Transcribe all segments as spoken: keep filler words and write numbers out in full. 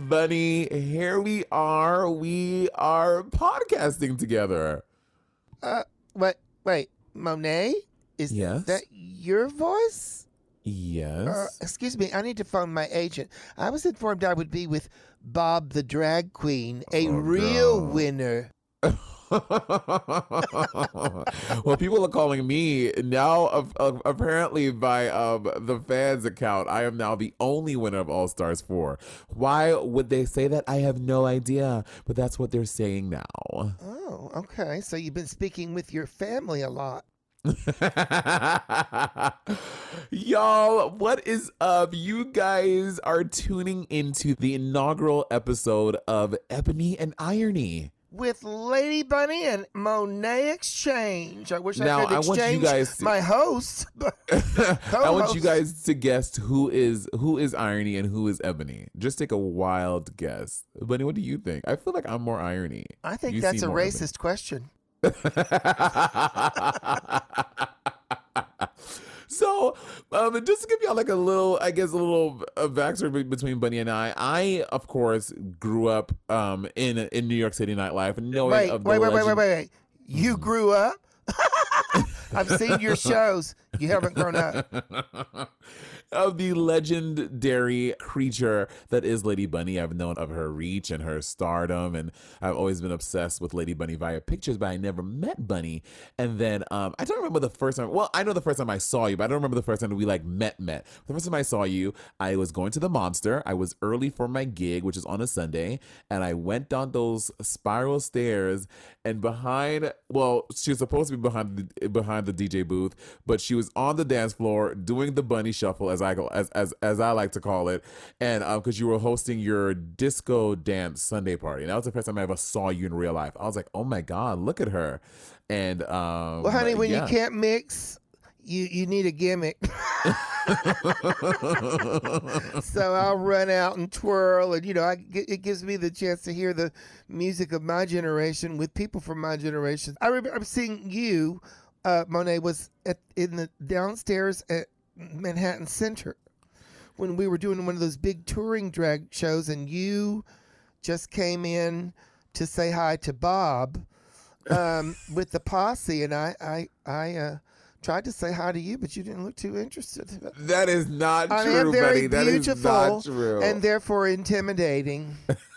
Bunny, here we are. We are podcasting together. Uh, wait, wait, Monet? Is Yes. that your voice? Yes. Uh, excuse me, I need to phone my agent. I was informed I would be with Bob the Drag Queen, a Oh, real girl. winner. Well, people are calling me now. Uh, uh, apparently, by um, the fans' account, I am now the only winner of All Stars four. Why would they say that? I have no idea, but that's what they're saying now. Oh, okay. So you've been speaking with your family a lot. Y'all, what is up? You guys are tuning into the inaugural episode of Ebony and Irony. With Lady Bunny and Monet Exchange. I wish Now, I could I want you exchange guys to- my host. I want you guys to guess who is who is Irony and who is Ebony. Just take a wild guess. Bunny, what do you think? I feel like I'm more Irony. I think You that's a seem more racist question. So, um, just to give y'all like a little, I guess, a little uh, backstory be- between Bunny and I. I, of course, grew up um in in New York City nightlife, knowing Wait, of the wait, wait, wait, wait, legend- wait, wait. You grew up? I've seen your shows. You haven't grown up. Of the legendary creature that is Lady Bunny. I've known of her reach and her stardom, and I've always been obsessed with Lady Bunny via pictures, but I never met Bunny. And then um, I don't remember the first time. Well, I know the first time I saw you, but I don't remember the first time we like met. Met the first time I saw you, I was going to the Monster. I was early for my gig, which is on a Sunday, and I went down those spiral stairs. And behind, well, she was supposed to be behind the, behind the D J booth, but she was on the dance floor doing the bunny shuffle, as I go, as as as I like to call it, and um, because you were hosting your disco dance Sunday party, and that was the first time I ever saw you in real life. I was like, oh my god, look at her, and um, Well, honey, when yeah. you can't mix, you, you need a gimmick. So I'll run out and twirl, and you know, I, it gives me the chance to hear the music of my generation with people from my generation. I remember seeing you, uh, Monet, was at in the downstairs at Manhattan Center when we were doing one of those big touring drag shows, and you just came in to say hi to Bob um, with the posse, and I, I, I. Uh, Tried to say hi to you, but you didn't look too interested. That is not I true, am very buddy. That is beautiful not true. and therefore intimidating.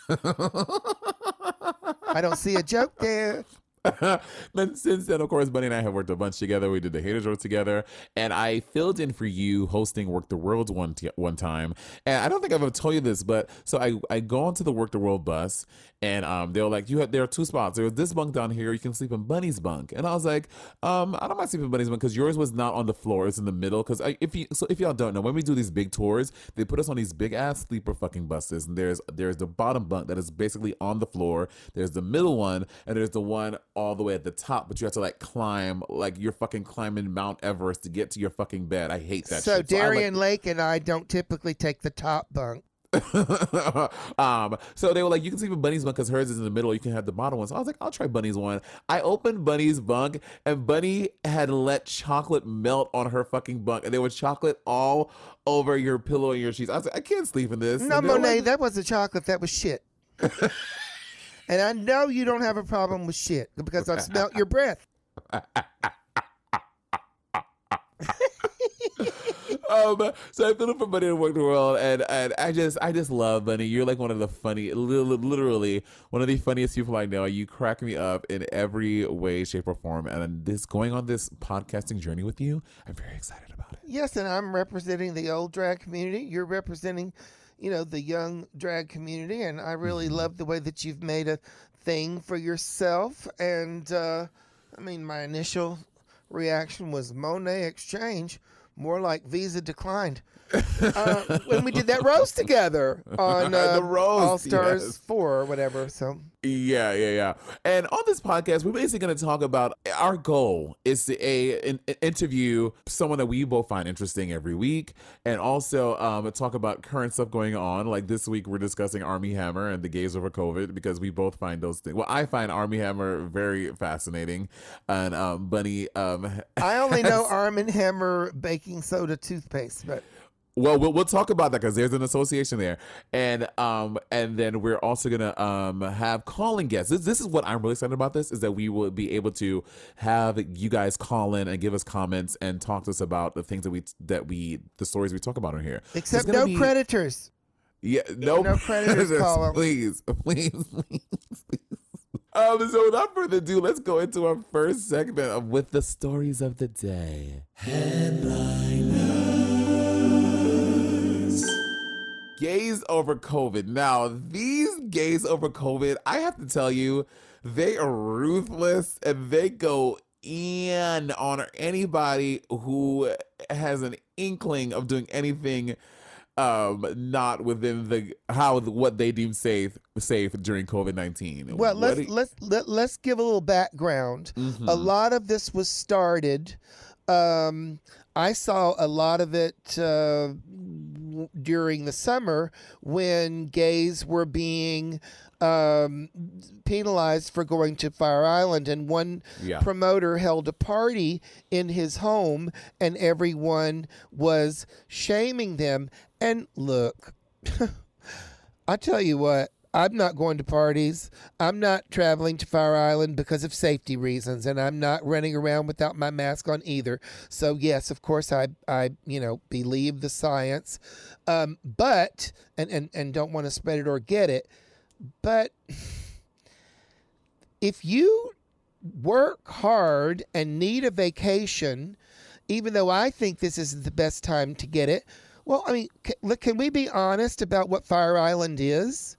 I don't see a joke there. But since then, of course, Bunny and I have worked a bunch together. We did the Haters Row together, and I filled in for you hosting Work the World one t- one time. And I don't think I've ever told you this, but so I, I go onto the Work the World bus, and um, they were like, "You have there are two spots. There was this bunk down here. You can sleep in Bunny's bunk." And I was like, um, "I don't mind sleeping in Bunny's bunk because yours was not on the floor; it's in the middle." Because if you so if y'all don't know, when we do these big tours, they put us on these big ass sleeper fucking buses, and there's there's the bottom bunk that is basically on the floor. There's the middle one, and there's the one all the way at the top. But you have to like climb, like you're fucking climbing Mount Everest to get to your fucking bed. I hate that So shit. So I, Darian like- Lake and I don't typically take the top bunk. um, so they were like, you can sleep in Bunny's bunk because hers is in the middle. You can have the bottom one. So I was like, I'll try Bunny's one. I opened Bunny's bunk, and Bunny had let chocolate melt on her fucking bunk, and there was chocolate all over your pillow and your sheets. I was like, I can't sleep in this. No, And they were Monet, like- that wasn't chocolate. That was shit. And I know you don't have a problem with shit because I've smelt your breath. um, so I filled in for Bunny and Work the World, and, and I just I just love Bunny. You're like one of the funny, li- literally one of the funniest people I know. You crack me up in every way, shape, or form. And this going on this podcasting journey with you, I'm very excited about it. Yes, and I'm representing the old drag community. You're representing, you know, the young drag community, and I really Mm-hmm. love the way that you've made a thing for yourself. And uh, I mean, my initial reaction was Monet Exchange, more like Visa declined. uh, when we did that roast together on uh, The roast, All Stars yes. four or whatever. So Yeah, yeah, yeah. And on this podcast, we're basically going to talk about our goal is to a, an, an interview someone that we both find interesting every week, and also um, talk about current stuff going on. Like this week, we're discussing Armie Hammer and the gays over COVID because we both find those things. Well, I find Armie Hammer very fascinating, and um, Bunny. Um, I only has- know Arm and Hammer baking soda toothpaste, but Well, we'll we'll talk about that because there's an association there, and um, and then we're also gonna um have calling guests. This this is what I'm really excited about. This is that we will be able to have you guys call in and give us comments and talk to us about the things that we that we the stories we talk about on here. Except no be, predators. Yeah, no, no predators. Call please, please, please, please. Um, so without further ado, let's go into our first segment of with the stories of the day. Headliners. Gays over COVID. Now, these gays over COVID, I have to tell you, they are ruthless and they go in on anybody who has an inkling of doing anything um not within the how what they deem safe safe during COVID nineteen. Well, let's you, let's let, let's give a little background. Mm-hmm. A lot of this was started um I saw a lot of it uh, during the summer when gays were being um, penalized for going to Fire Island, and one yeah. promoter held a party in his home, and everyone was shaming them. And look, I tell you what, I'm not going to parties. I'm not traveling to Fire Island because of safety reasons, and I'm not running around without my mask on either. So yes, of course, I, I you know, believe the science, um, but and, and and don't want to spread it or get it. But if you work hard and need a vacation, even though I think this is the best time to get it, well, I mean, can, can we be honest about what Fire Island is?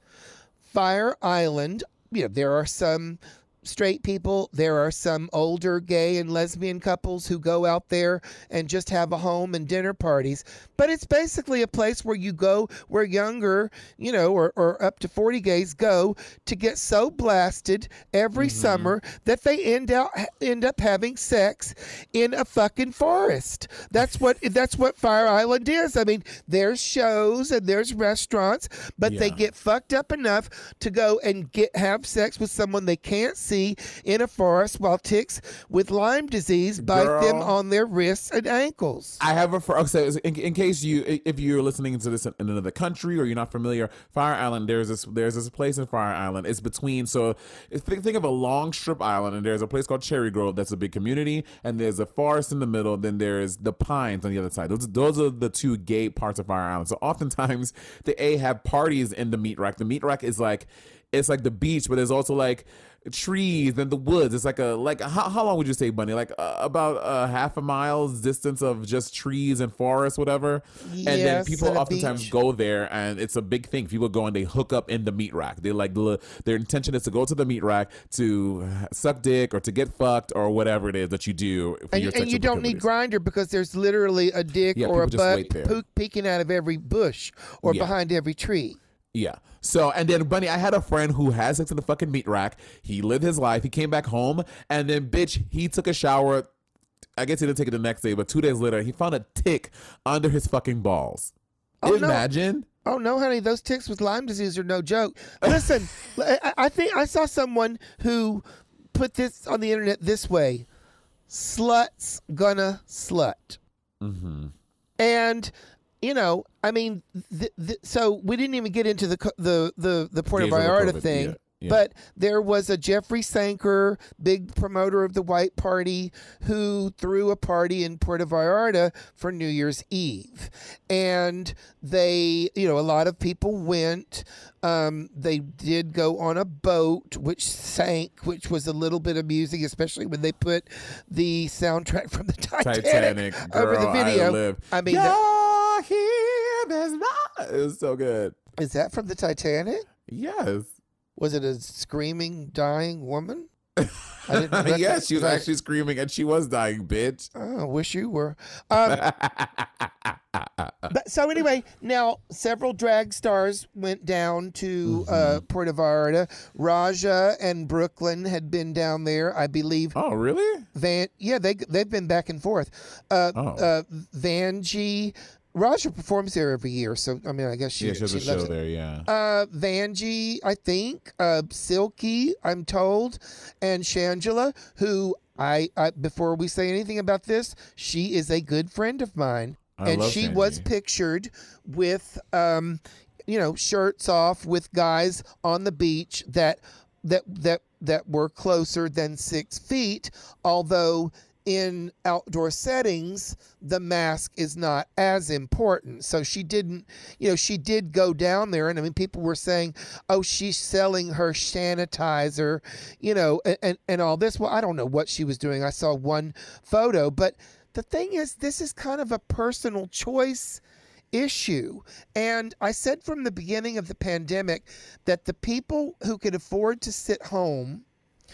Fire Island, you know, there are some straight people, there are some older gay and lesbian couples who go out there and just have a home and dinner parties. But it's basically a place where you go, where younger, you know, or, or up to forty gays go to get so blasted every mm-hmm. summer that they end out end up having sex in a fucking forest. That's what that's what Fire Island is. I mean, there's shows and there's restaurants, but yeah. they get fucked up enough to go and get have sex with someone they can't see in a forest while ticks with Lyme disease bite Girl, them on their wrists and ankles. I have a for okay, in, in case you if you're listening to this in another country or you're not familiar, Fire Island, there's this there's this place in Fire Island. It's between so think, think of a long strip island, and there's a place called Cherry Grove that's a big community, and there's a forest in the middle, then there's the pines on the other side. Those those are the two gay parts of Fire Island. So oftentimes they a have parties in the meat rack. The meat rack is like it's like the beach, but there's also like trees and the woods. It's like a like how, how long would you say, Bunny? Like uh, about a half a mile's distance of just trees and forest, whatever. Yes, and then people and oftentimes beach. go there, and it's a big thing. People go and they hook up in the meat rack. They like their intention is to go to the meat rack to suck dick or to get fucked or whatever it is that you do. For and your and you don't need Grindr because there's literally a dick yeah, or a butt po- peeking out of every bush or yeah. behind every tree. Yeah. So, and then, Bunny, I had a friend who had sex in the fucking meat rack. He lived his life. He came back home, and then, bitch, he took a shower. I guess he didn't take it the next day, but two days later, he found a tick under his fucking balls. Oh, Imagine. No. Oh, no, honey. Those ticks with Lyme disease are no joke. Listen, I, I think I saw someone who put this on the internet this way. Slut's gonna slut. Mm-hmm. And... You know, I mean, th- th- so we didn't even get into the the the, the Puerto Vallarta thing, yeah, yeah. but there was a Jeffrey Sanker, big promoter of the White Party, who threw a party in Puerto Vallarta for New Year's Eve, and they, you know, a lot of people went. Um, they did go on a boat, which sank, which was a little bit amusing, especially when they put the soundtrack from the Titanic, Titanic over girl, the video. I, live. I mean. Yeah. The, Here, there's not. It was so good. Is that from the Titanic? Yes. Was it a screaming, dying woman? I didn't yes, she was actually screaming, and she was dying, bitch. Oh, I wish you were. Um, but so anyway, now several drag stars went down to mm-hmm. uh, Puerto Vallarta. Raja and Brooklyn had been down there, I believe. Oh, really? Van, yeah, they they've been back and forth. Uh, oh. uh, Vanjie. Raja performs there every year, so I mean, I guess she, yeah, she has she a show loves it. there, yeah. Uh, Vanjie, I think, uh, Silky, I'm told, and Shangela, who I, I before we say anything about this, she is a good friend of mine. I and love she was Shanji. pictured with, um, you know, shirts off with guys on the beach that that that that were closer than six feet. Although in outdoor settings, the mask is not as important. So she didn't, you know, she did go down there, and I mean, people were saying, "Oh, she's selling her sanitizer," you know, and and, and all this. Well, I don't know what she was doing. I saw one photo, but the thing is, this is kind of a personal choice issue. And I said from the beginning of the pandemic that the people who could afford to sit home,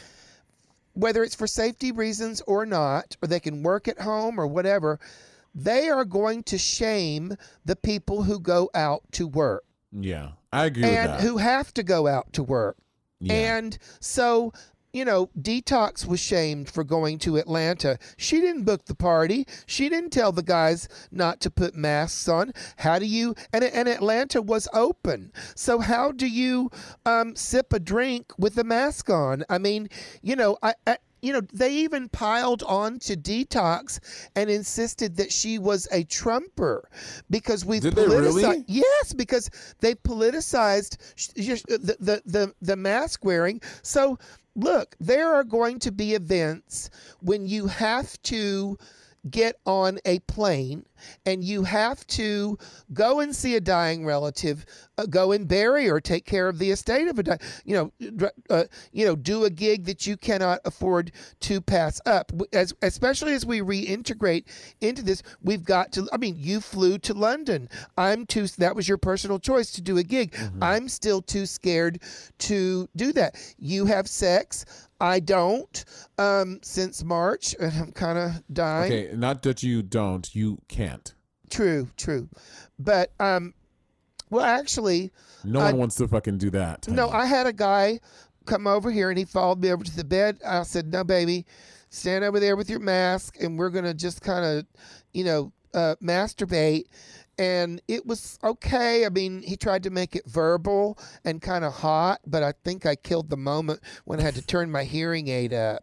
whether it's for safety reasons or not, or they can work at home or whatever, they are going to shame the people who go out to work. Yeah, I agree and with that. who have to go out to work. Yeah. And so, you know, Detox was shamed for going to Atlanta. She didn't book the party. She didn't tell the guys not to put masks on. How do you, and, and Atlanta was open. So how do you um, sip a drink with a mask on? I mean, you know, I, I you know, they even piled on to Detox and insisted that she was a Trumper because we've Did they politicized. really? Yes, because they politicized sh- sh- the, the the the mask wearing. So look, there are going to be events when you have to get on a plane and you have to go and see a dying relative, uh, go and bury or take care of the estate of a dying, you know, uh, you know, do a gig that you cannot afford to pass up. As especially as we reintegrate into this, we've got to. I mean, you flew to London. I'm too. That was your personal choice to do a gig. Mm-hmm. I'm still too scared to do that. You have sex. I don't um, since March, and I'm kind of dying. Okay, not that you don't, you can't. True, true. But, um, well, actually. No I, one wants to fucking do that. Tony. No, I had a guy come over here, and he followed me over to the bed. I said, no, baby, stand over there with your mask, and we're going to just kind of, you know, uh, masturbate. And it was okay. I mean, he tried to make it verbal and kind of hot, but I think I killed the moment when I had to turn my hearing aid up.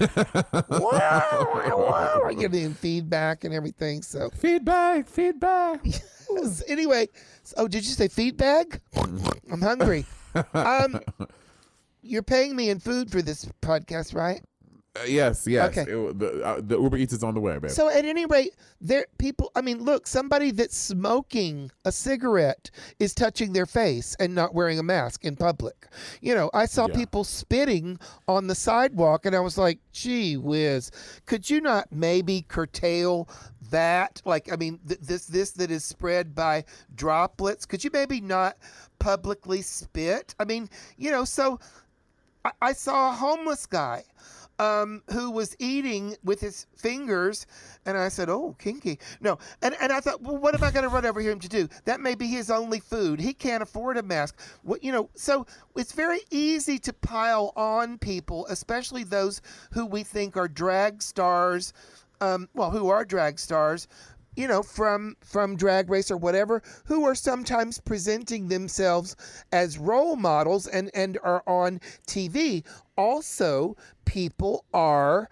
I give him feedback and everything. So feedback, feedback. Anyway, oh, did you say feedback? I'm hungry. Um, you're paying me in food for this podcast, right? Uh, yes, yes. Okay. It, the, uh, the Uber Eats is on the way, babe. So at any rate, there people. I mean, look, somebody that's smoking a cigarette is touching their face and not wearing a mask in public. You know, I saw Yeah. people spitting on the sidewalk, and I was like, "Gee whiz, could you not maybe curtail that? Like, I mean, th- this this that is spread by droplets. Could you maybe not publicly spit? I mean, you know, so I, I saw a homeless guy." Um, who was eating with his fingers, and I said, oh, kinky. No, and, and I thought, well, what am I going to run over here to do? That may be his only food. He can't afford a mask. What, you know, so it's very easy to pile on people, especially those who we think are drag stars, um, well, who are drag stars, you know, from from Drag Race or whatever, who are sometimes presenting themselves as role models and, and are on T V. Also, people are,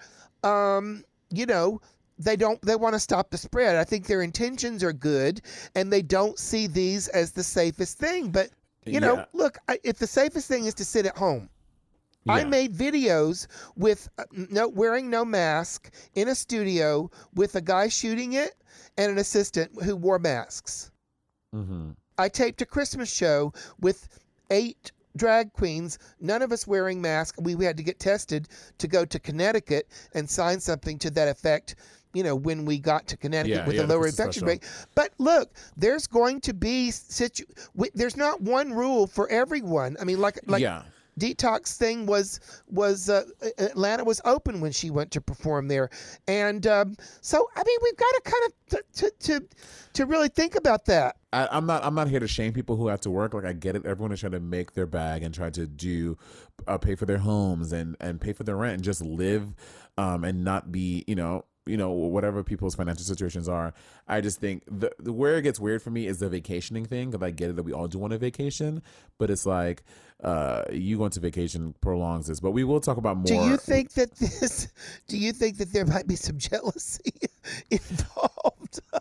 um, you know, they don't, they want to stop the spread. I think their intentions are good, and they don't see these as the safest thing. But, you know, Yeah. look, I, if the safest thing is to sit at home, I Yeah. made videos with uh, no wearing no mask in a studio with a guy shooting it and an assistant who wore masks. Mm-hmm. I taped a Christmas show with eight drag queens, none of us wearing masks. We, we had to get tested to go to Connecticut and sign something to that effect, you know, when we got to Connecticut Yeah, with yeah, a the lower Christmas infection special. rate. But look, there's going to be situ- w- there's not one rule for everyone. I mean, like like yeah. Detox thing was was uh, Atlanta was open when she went to perform there, and um, so I mean we've got to kind of to to to really think about that. I, I'm not. I'm not here to shame people who have to work. Like I get it. Everyone is trying to make their bag and try to do, uh, pay for their homes and and pay for their rent and just live, um, and not be, you know, you know, whatever people's financial situations are. I just think the, the where it gets weird for me is the vacationing thing, because I get it that we all do want a vacation, but it's like uh, you going to vacation prolongs this. But we will talk about more. Do you think that this? Do you think that there might be some jealousy involved?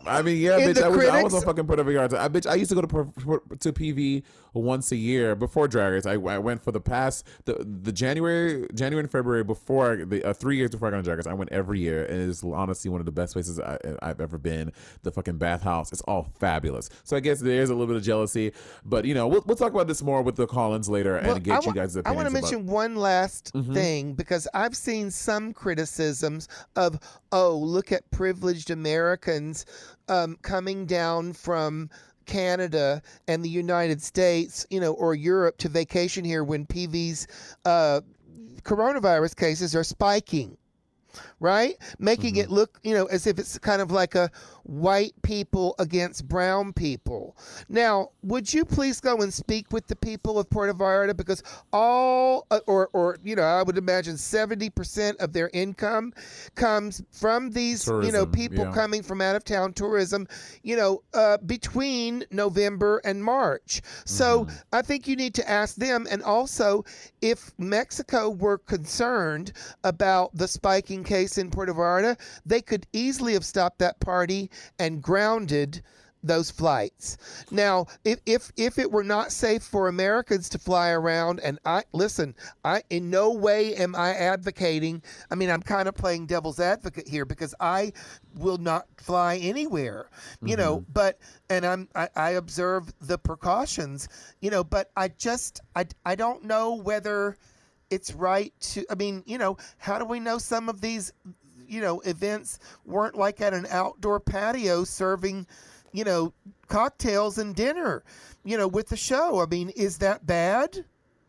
I mean, yeah, In bitch. the I was, I was critics- on fucking Puerto Vallarta. I bitch. I used to go to Pu- to P V once a year before Drag Race. I, I went for the past the the January January and February before I, the uh, three years before I got on Drag Race. I went every year, and it is honestly one of the best places I, I've ever been. The fucking bathhouse. It's all fabulous. So I guess there's a little bit of jealousy, but you know, we'll we'll talk about this more with the Collins later Well, and get I you wa- guys' I want to opinions mention about. one last Mhm. thing because I've seen some criticisms of, oh, look at privileged Americans um, coming down from Canada and the United States, you know, or Europe to vacation here when P V's uh, coronavirus cases are spiking. Right? Making Mhm. it look, you know, as if it's kind of like a white people against brown people. Now, would you please go and speak with the people of Puerto Vallarta because all, uh, or, or you know, I would imagine seventy percent of their income comes from these, you know, Tourism, people yeah. coming from out of town tourism, you know, uh, between November and March. So Mhm. I think you need to ask them. And also, if Mexico were concerned about the spiking case in Puerto Vallarta, they could easily have stopped that party and grounded those flights. Now, if if if it were not safe for Americans to fly around, and I listen, I in no way am I advocating. I mean, I'm kind of playing devil's advocate here because I will not fly anywhere, you know. But and I'm I, I observe the precautions, you know. But I just I I don't know whether it's right to. I mean, you know, how do we know some of these, you know, events weren't like at an outdoor patio serving, you know, cocktails and dinner, you know, with the show? I mean, is that bad?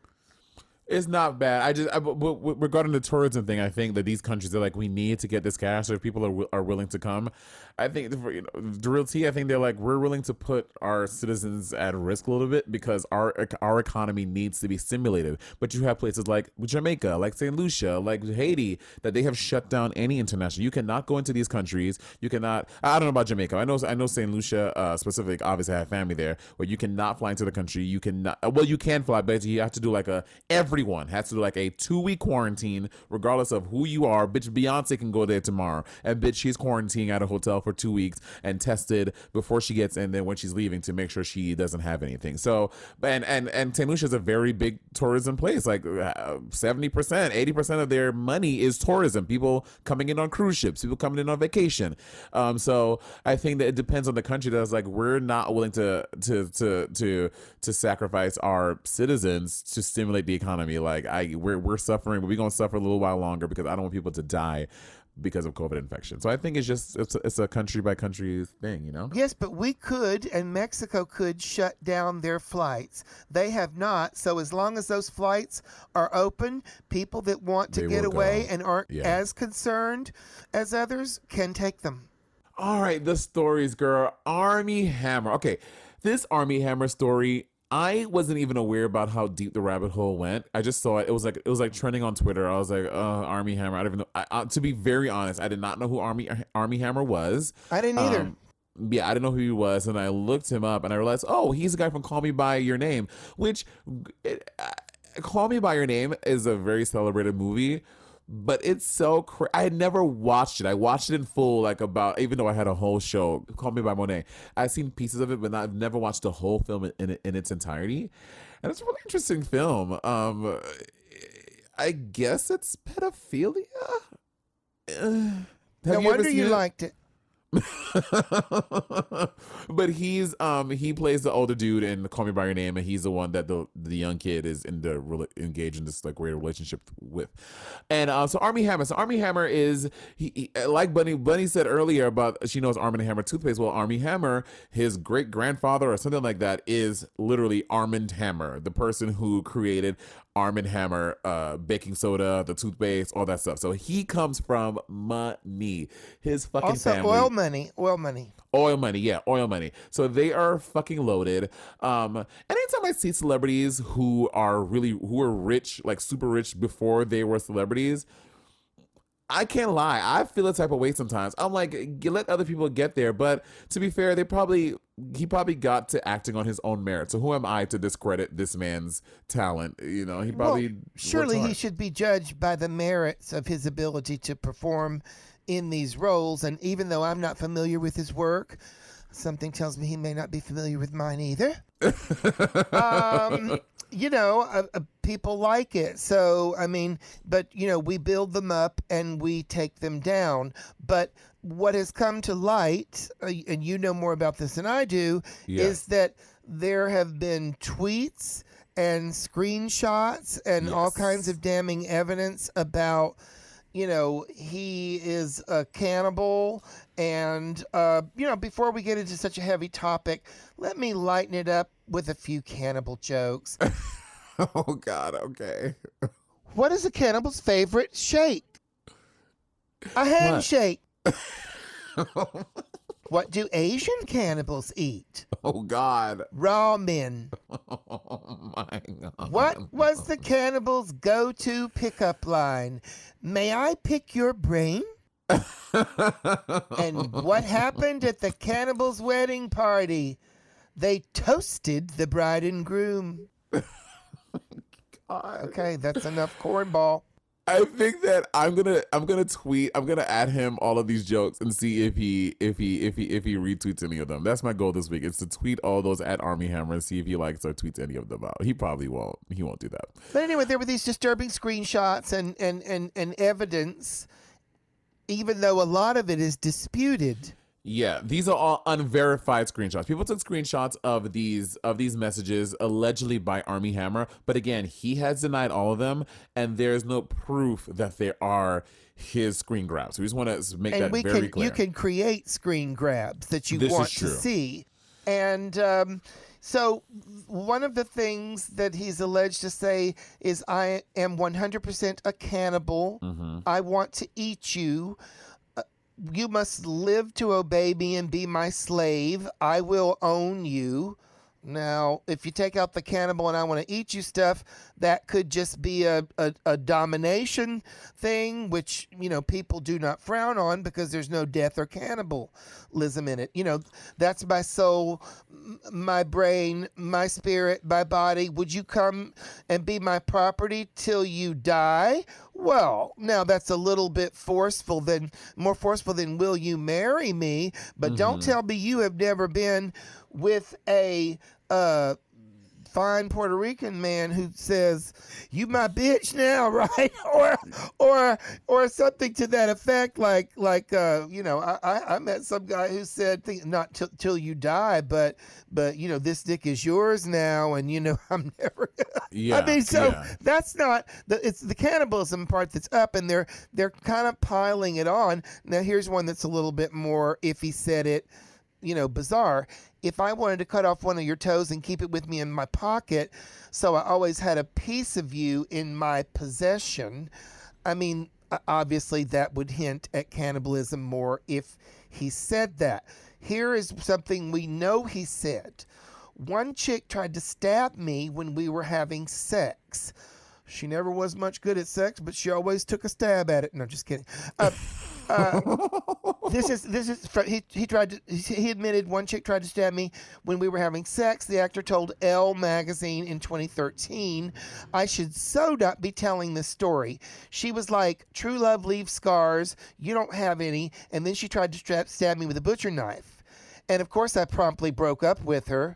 It's not bad. I just I, w- w- regarding the tourism thing, I think that these countries are like, we need to get this cash. So if people are wi- are willing to come, I think for, you know, the real tea. I think they're like, we're willing to put our citizens at risk a little bit because our our economy needs to be stimulated. But you have places like Jamaica, like Saint Lucia, like Haiti, that they have shut down any international. You cannot go into these countries. You cannot. I don't know about Jamaica. I know I know Saint Lucia uh, specific. Obviously, I have family there, where you cannot fly into the country. You cannot. Well, you can fly, but you have to do like a every Everyone has to do like a two week quarantine, regardless of who you are. Bitch, Beyonce can go there tomorrow, and bitch, she's quarantining at a hotel for two weeks and tested before she gets in. Then when she's leaving, to make sure she doesn't have anything. So, and and and Saint Lucia is a very big tourism place. Like seventy percent, eighty percent of their money is tourism. People coming in on cruise ships, people coming in on vacation. Um, so I think that it depends on the country. That's like, we're not willing to to to to to sacrifice our citizens to stimulate the economy. Like I, we're we're suffering, but we're gonna suffer a little while longer because I don't want people to die because of COVID infection. So I think it's just it's a, it's a country by country thing, you know. Yes, but we could, and Mexico could shut down their flights. They have not. So as long as those flights are open, people that want to They get will away go. and aren't Yeah. as concerned as others can take them. All right, the stories, girl. Army Hammer. Okay, this Army Hammer story, I wasn't even aware about how deep the rabbit hole went. I just saw it. It was like it was like trending on Twitter. I was like, uh, Army Hammer. I don't even know. I, uh, to be very honest, I did not know who Army Army Hammer was. I didn't either. Um, yeah, I didn't know who he was, and I looked him up, and I realized, oh, he's the guy from Call Me by Your Name, which it, uh, Call Me by Your Name is a very celebrated movie. But it's so cra- I had never watched it. I watched it in full, like about, even though I had a whole show, Call Me by Monet. I've seen pieces of it, but not, I've never watched the whole film in, in, in its entirety. And it's a really interesting film. Um, I guess it's pedophilia. Uh, have No you ever wonder seen you it? liked it. But he's um he plays the older dude in Call Me by Your Name, and he's the one that the the young kid is in the rela- engaged in this like weird relationship with. And uh, so Army Hammer, so Army Hammer is he, he like Bunny Bunny said earlier about she knows Arm and Hammer toothpaste. Well, Army Hammer, his great grandfather or something like that, is literally Armand Hammer, the person who created Arm and Hammer, uh, baking soda, the toothpaste, all that stuff. So he comes from money. His fucking Also, family. oil money. Oil money. Oil money, yeah, oil money. So they are fucking loaded. Um, anytime I see celebrities who are really who are rich, like super rich before they were celebrities, I can't lie. I feel a type of way sometimes. I'm like, you let other people get there, but to be fair, they probably he probably got to acting on his own merit. So who am I to discredit this man's talent? You know, he probably Well, surely worked he hard. should be judged by the merits of his ability to perform in these roles. And even though I'm not familiar with his work, something tells me he may not be familiar with mine either. um, you know, uh, uh, people like it. So, I mean, but, you know, we build them up and we take them down. But what has come to light, uh, and you know more about this than I do, Yeah. is that there have been tweets and screenshots and Yes. all kinds of damning evidence about, you know, he is a cannibal. And, uh, you know, before we get into such a heavy topic, let me lighten it up with a few cannibal jokes. Oh, God. Okay. What is a cannibal's favorite shake? A handshake. What do Asian cannibals eat? Oh, God. Ramen. Oh, my God. What was the cannibal's go-to pickup line? May I pick your brain? And what happened at the cannibal's wedding party? They toasted the bride and groom. God. Okay, that's enough cornball. I think that I'm gonna I'm gonna tweet I'm gonna add him all of these jokes and see if he if he if he if he retweets any of them. That's my goal this week. Is to tweet all those at Army Hammer and see if he likes or tweets any of them out. He probably won't. He won't do that. But anyway, there were these disturbing screenshots and and and, and evidence, even though a lot of it is disputed. Yeah, these are all unverified screenshots. People took screenshots of these of these messages allegedly by Army Hammer, but again, he has denied all of them, and there's no proof that they are his screen grabs. We just want to make And that we very can clear. you can create screen grabs that you This is want to true. see. And um, so one of the things that he's alleged to say is, I am one hundred percent a cannibal. Mm-hmm. I want to eat you. You must live to obey me and be my slave. I will own you. Now, if you take out the cannibal and I want to eat you stuff, that could just be a, a, a domination thing, which, you know, people do not frown on because there's no death or cannibalism in it. You know, that's my soul, m- my brain, my spirit, my body. Would you come and be my property till you die? Well, now that's a little bit forceful than more forceful than will you marry me? But don't tell me you have never been with a uh, fine Puerto Rican man who says, "You my bitch now," right? or or or something to that effect. Like like uh, you know, I, I I met some guy who said, think, "Not till till you die, but but you know, this dick is yours now," and you know, I'm never. Yeah, I mean, so yeah. that's not the it's the cannibalism part that's up, and they're they're kind of piling it on. Now, here's one that's a little bit more, if he said it, you know, bizarre. If I wanted to cut off one of your toes and keep it with me in my pocket, so I always had a piece of you in my possession, I mean, obviously that would hint at cannibalism more if he said that. Here is something we know he said. One chick tried to stab me when we were having sex. She never was much good at sex, but she always took a stab at it. No, just kidding. Uh, uh, this is this is he he tried to he admitted one chick tried to stab me when we were having sex. The actor told Elle magazine in twenty thirteen, "I should so not be telling this story. She was like, true love leaves scars. You don't have any." And then she tried to stab, stab me with a butcher knife. And of course, I promptly broke up with her.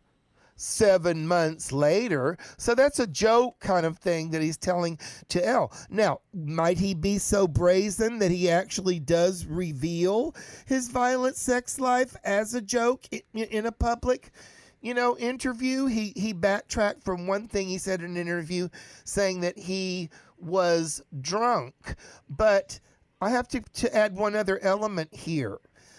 Seven months later. So that's a joke kind of thing that he's telling to Elle. Now, might he be so brazen that he actually does reveal his violent sex life as a joke in, in a public, you know, interview? He he backtracked from one thing he said in an interview, saying that he was drunk. But I have to, to add one other element here.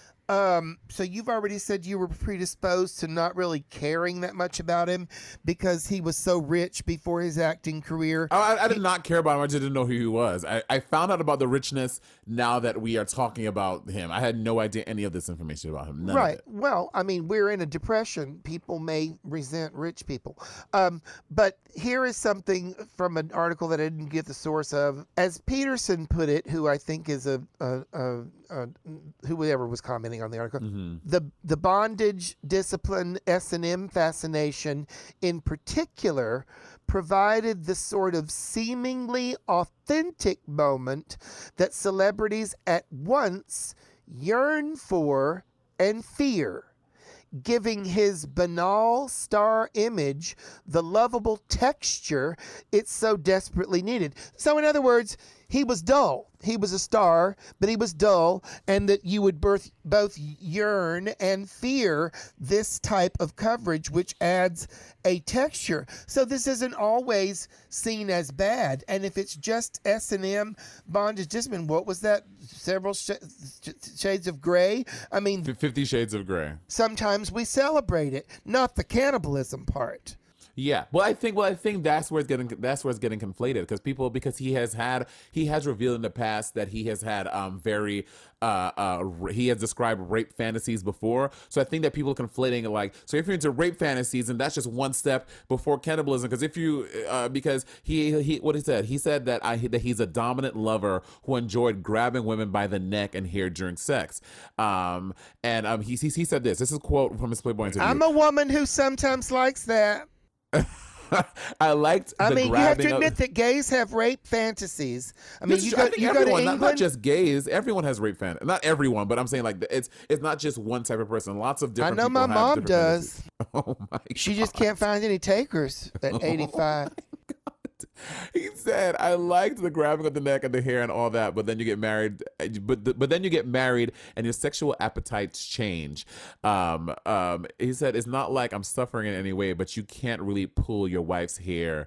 Um, so you've already said you were predisposed to not really caring that much about him because he was so rich before his acting career. I, I did not care about him. I just didn't know who he was. I, I found out about the richness now that we are talking about him. I had no idea any of this information about him. None Right. of it. Well, I mean, we're in a depression. People may resent rich people. Um, but here is something from an article that I didn't get the source of. As Peterson put it, who I think is a, a, a, a whoever was commenting, depending on the article. Mm-hmm. The the bondage, discipline, S and M fascination in particular provided the sort of seemingly authentic moment that celebrities at once yearn for and fear, giving his banal star image the lovable texture it so desperately needed. So in other words, he was dull. He was a star, but he was dull, and that you would birth, both yearn and fear this type of coverage, which adds a texture. So this isn't always seen as bad. And if it's just S and M, bondage, discipline, what was that? Several sh- shades of gray? I mean... Fifty Shades of Grey. Sometimes we celebrate it, not the cannibalism part. Yeah, well, I think well, I think that's where it's getting that's where it's getting conflated because people because he has had he has revealed in the past that he has had um very uh uh he has described rape fantasies before. So I think that people are conflating like so if you're into rape fantasies and that's just one step before cannibalism because if you uh because he he what he said he said that I that he's a dominant lover who enjoyed grabbing women by the neck and hair during sex. Um and um he he, he said this this is a quote from his Playboy interview. I'm a woman who sometimes likes that. I liked. I the mean, you have to of, admit that gays have rape fantasies. I mean, This you is- go, I think you go to everyone, England. not, not just gays. Everyone has rape fantasies. Not everyone, but I'm saying like it's it's not just one type of person. Lots of I different. know people my have mom different does. fantasies. Oh my! She just can't find any takers at eighty-five. He said, "I liked the grabbing of the neck and the hair and all that, but then you get married, but the, but then you get married and your sexual appetites change." Um, um, he said, "It's not like I'm suffering in any way, but you can't really pull your wife's hair."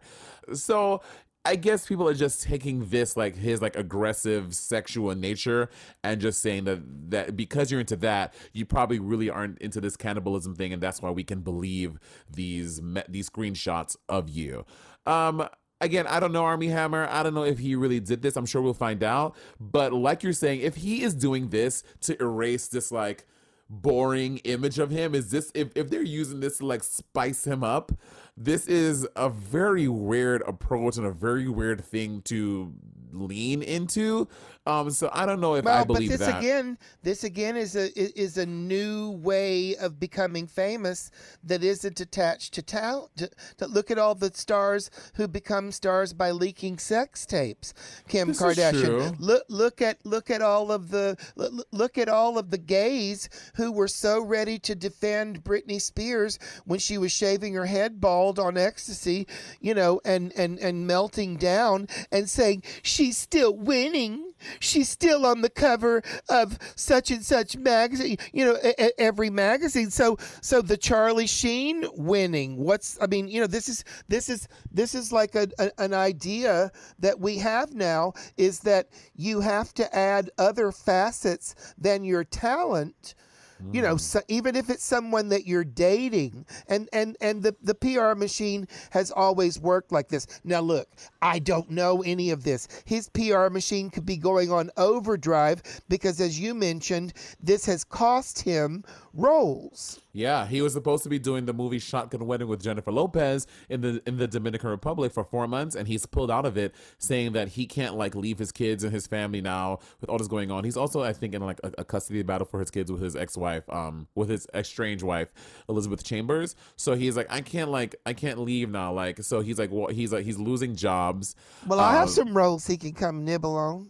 So I guess people are just taking this like his like aggressive sexual nature and just saying that that because you're into that, you probably really aren't into this cannibalism thing, and that's why we can believe these me- these screenshots of you. Um. Again, I don't know Armie Hammer. I don't know if he really did this. I'm sure we'll find out. But like you're saying, if he is doing this to erase this like boring image of him, is this if, if they're using this to like spice him up, this is a very weird approach and a very weird thing to lean into. Um, so I don't know if Well, I but believe this that. again, this again is a is a new way of becoming famous that isn't attached to talent. To, to look at all the stars who become stars by leaking sex tapes. Kim This is Kardashian. true. Look look at look at all of the look, look at all of the gays who were so ready to defend Britney Spears when she was shaving her head bald on ecstasy, you know, and and and melting down and saying she's still winning. She's still on the cover of such and such magazine, you know, a, a, every magazine. So, so the Charlie Sheen winning. What's, I mean, you know, this is this is this is like a, a, an idea that we have now is that you have to add other facets than your talent. You know, so even if it's someone that you're dating, and and and the the P R machine has always worked like this. Now, look, I don't know any of this. His P R machine could be going on overdrive because, as you mentioned, this has cost him roles. Yeah, he was supposed to be doing the movie Shotgun Wedding with Jennifer Lopez in the in the Dominican Republic for four months, and he's pulled out of it, saying that he can't like leave his kids and his family now with all this going on. He's also, I think, in like a, a custody battle for his kids with his ex-wife, um, with his estranged wife, Elizabeth Chambers. So he's like, I can't like, I can't leave now. Like, so he's like, well, he's like, he's losing jobs. Well, I have Um, some roles he can come nibble on.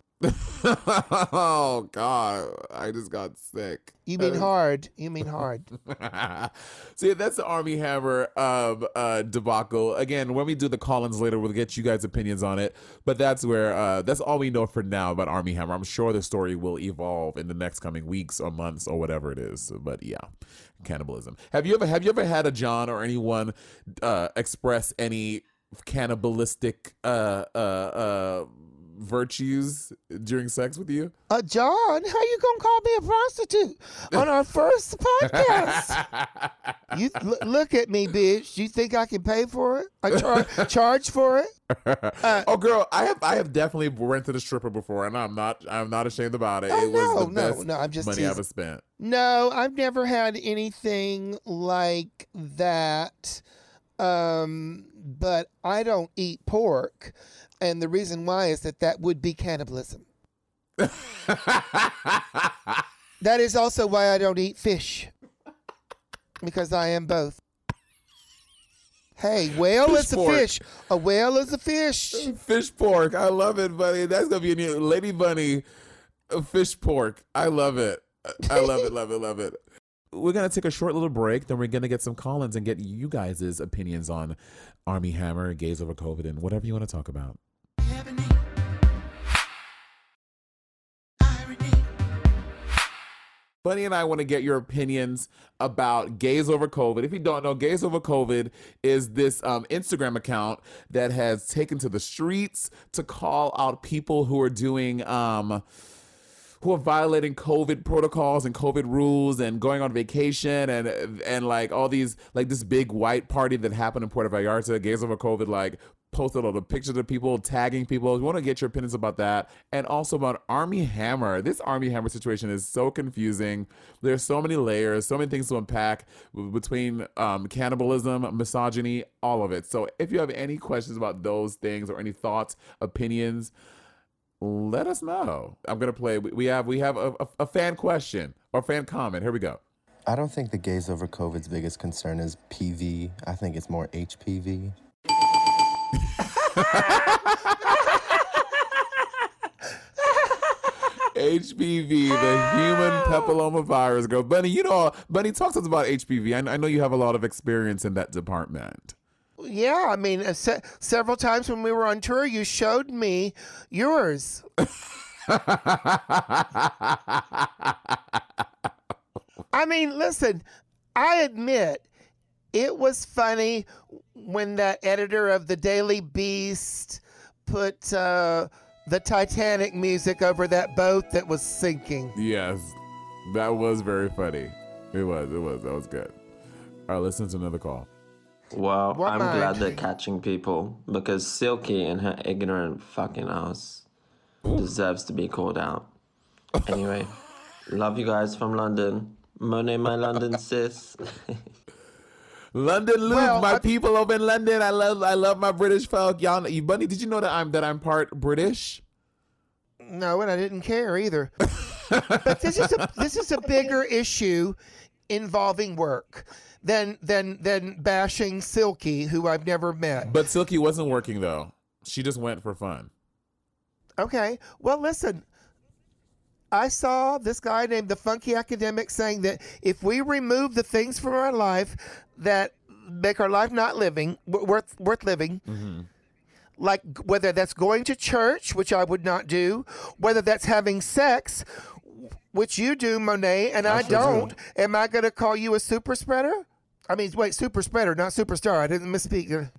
Oh God, I just got sick. You mean hard? You mean hard? So yeah, that's the Armie Hammer um, uh, debacle. Again, when we do the Collins later, we'll get you guys' opinions on it. But that's where uh, that's all we know for now about Armie Hammer. I'm sure the story will evolve in the next coming weeks or months or whatever it is. But yeah, cannibalism. Have you ever have you ever had a John or anyone uh, express any cannibalistic uh, uh, uh, virtues during sex with you? Uh, John, how you gonna call me a prostitute on our first podcast? You l- look at me, bitch. You think I can pay for it? I char- charge for it? Uh, Oh, girl, I have I have definitely rented a stripper before, and I'm not I'm not ashamed about it. Oh, It was no, the no, best no, I'm just money I teasing. ever spent. No, I've never had anything like that. Um, but I don't eat pork, and the reason why is that that would be cannibalism. That is also why I don't eat fish, because I am both. Hey, whale Fish is a pork. fish. A whale is a fish. Fish pork. I love it, buddy. That's gonna be a new Lady Bunny. uh, Fish pork. I love it. I love it. Love it. Love it. We're gonna take a short little break. Then we're gonna get some call-ins and get you guys' opinions on Army Hammer, gays over COVID, and whatever you want to talk about. Bunny and I want to get your opinions about Gays Over COVID. If you don't know, Gays Over COVID is this um, Instagram account that has taken to the streets to call out people who are doing, um, who are violating COVID protocols and COVID rules and going on vacation and and like all these, like this big white party that happened in Puerto Vallarta. Gays Over COVID, like, posted all the pictures of people, tagging people. We want to get your opinions about that. And also about Army Hammer. This Army Hammer situation is so confusing. There's so many layers, so many things to unpack between um, cannibalism, misogyny, all of it. So if you have any questions about those things or any thoughts, opinions, let us know. I'm going to play. We have we have a, a, a fan question or fan comment. Here we go. I don't think the gays over COVID's biggest concern is P V. I think it's more H P V. H P V, the human papillomavirus, girl. Bunny, you know, Bunny, talk to us about H P V. I, I know you have a lot of experience in that department. Yeah, I mean, uh, se- several times when we were on tour, you showed me yours. I mean, listen, I admit it was funny when that editor of the Daily Beast put uh, the Titanic music over that boat that was sinking. Yes, that was very funny. It was, it was, that was good. All right, listen to another call. Well, What I'm mind? glad they're catching people because Silky and her ignorant fucking ass deserves to be called out. Anyway, love you guys from London. Monet, my London sis. London Luke, Well, my I- people over in London. I love, I love my British folk. Y'all, you, Bunny, did you know that I'm that I'm part British? No, and I didn't care either. But this is a this is a bigger issue involving work than than than bashing Silky, who I've never met. But Silky wasn't working though. She just went for fun. Okay, well, listen. I saw this guy named the Funky Academic saying that if we remove the things from our life that make our life not living w- worth worth living, Mm-hmm. like whether that's going to church, which I would not do, whether that's having sex, which you do, Monet, and I, I sure don't, do. am I going to call you a super spreader? I mean, wait, super spreader, not superstar. I didn't misspeak.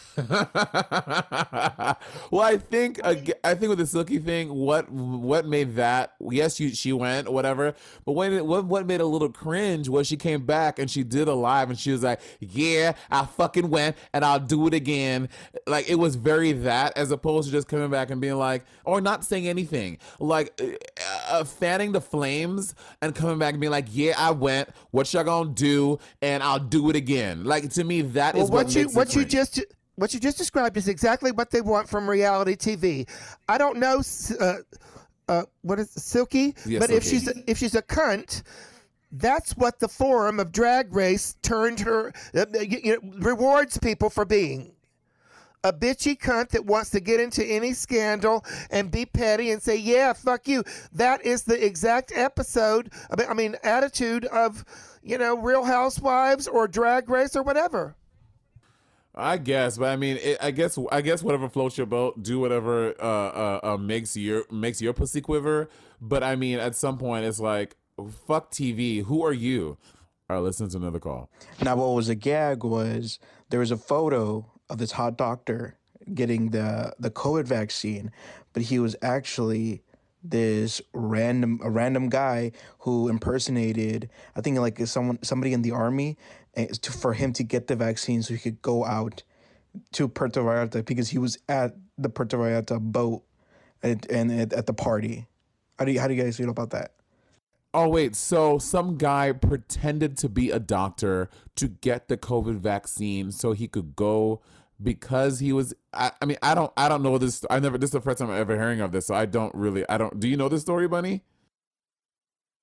Well, I think uh, I think with the Silky thing, what what made that? Yes, you, she went, whatever. But when it, what what made it a little cringe was she came back and she did a live and she was like, "Yeah, I fucking went and I'll do it again." Like it was very that, as opposed to just coming back and being like, or not saying anything, like uh, uh, fanning the flames and coming back and being like, "Yeah, I went. What y'all gonna do? And I'll do it again." Like to me, that Well, is what, what you makes it what you cringe. just what you just described is exactly what they want from reality T V. I don't know, uh, uh, what is Silky, Yeah, but if Silky. she's a, if she's a cunt, that's what the forum of Drag Race turned her uh, you, you know, rewards people for being. A bitchy cunt that wants to get into any scandal and be petty and say, "Yeah, fuck you." That is the exact episode. I mean, I mean, attitude of, you know, Real Housewives or Drag Race or whatever. I guess, but I mean, it, I guess, I guess whatever floats your boat, do whatever uh, uh, uh, makes your makes your pussy quiver. But I mean, at some point, it's like, fuck T V. Who are you? All right, listen to another call. Now, what was a gag was there was a photo of this hot doctor getting the the COVID vaccine, but he was actually this random a random guy who impersonated, I think, like someone somebody in the army, eh, to, for him to get the vaccine so he could go out to Puerto Vallarta because he was at the Puerto Vallarta boat and, and at, at the party. How do you, how do you guys feel about that? Oh wait, so some guy pretended to be a doctor to get the COVID vaccine so he could go because he was. I, I mean, I don't, I don't know this. I never. This is the first time I'm ever hearing of this, so I don't really. I don't. Do you know this story, Bunny?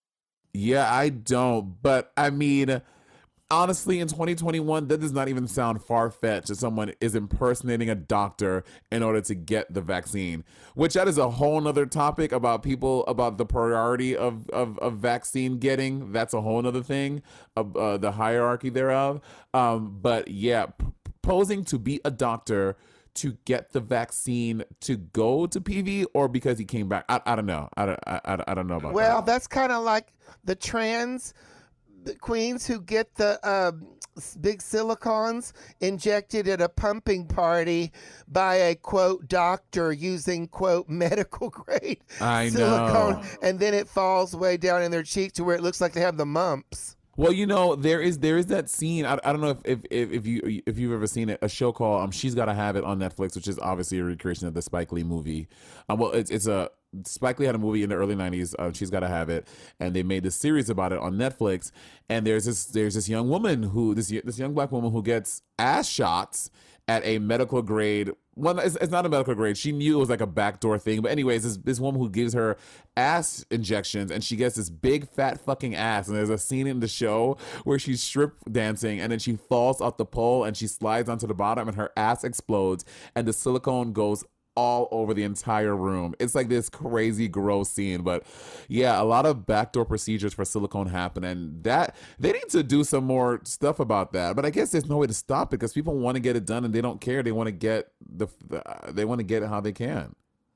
Yeah, I don't. But I mean, honestly, in twenty twenty-one, that does not even sound far-fetched that someone is impersonating a doctor in order to get the vaccine, which that is a whole nother topic about people, about the priority of, of, of vaccine getting. That's a whole nother thing, of uh, the hierarchy thereof. Um, but yeah, p- posing to be a doctor to get the vaccine to go to P V, or because he came back. I, I don't know. I don't, I, I I don't know about Well, that. that's kind of like the trans queens who get the um, s- big silicons injected at a pumping party by a quote doctor using quote medical grade I silicone, know. and then it falls way down in their cheek to where it looks like they have the mumps. Well, you know, there is there is that scene. I, I don't know if, if if if you if you've ever seen it. A show called um, She's Gotta Have It on Netflix, which is obviously a recreation of the Spike Lee movie. Um, well, it's it's a Spike Lee had a movie in the early nineties. Uh, She's Gotta Have It, and they made this series about it on Netflix. And there's this there's this young woman who this this young black woman who gets ass shots at a medical grade. Well, it's, it's not a medical grade. She knew it was like a backdoor thing. But anyways, this this woman who gives her ass injections, and she gets this big fat fucking ass. And there's a scene in the show where she's strip dancing, and then she falls off the pole and she slides onto the bottom, and her ass explodes, and the silicone goes all over the entire room. It's like this crazy gross scene. But yeah, a lot of backdoor procedures for silicone happen, and that they need to do some more stuff about that. But I guess there's no way to stop it because people want to get it done and they don't care. They want to get the, the they want to get it how they can.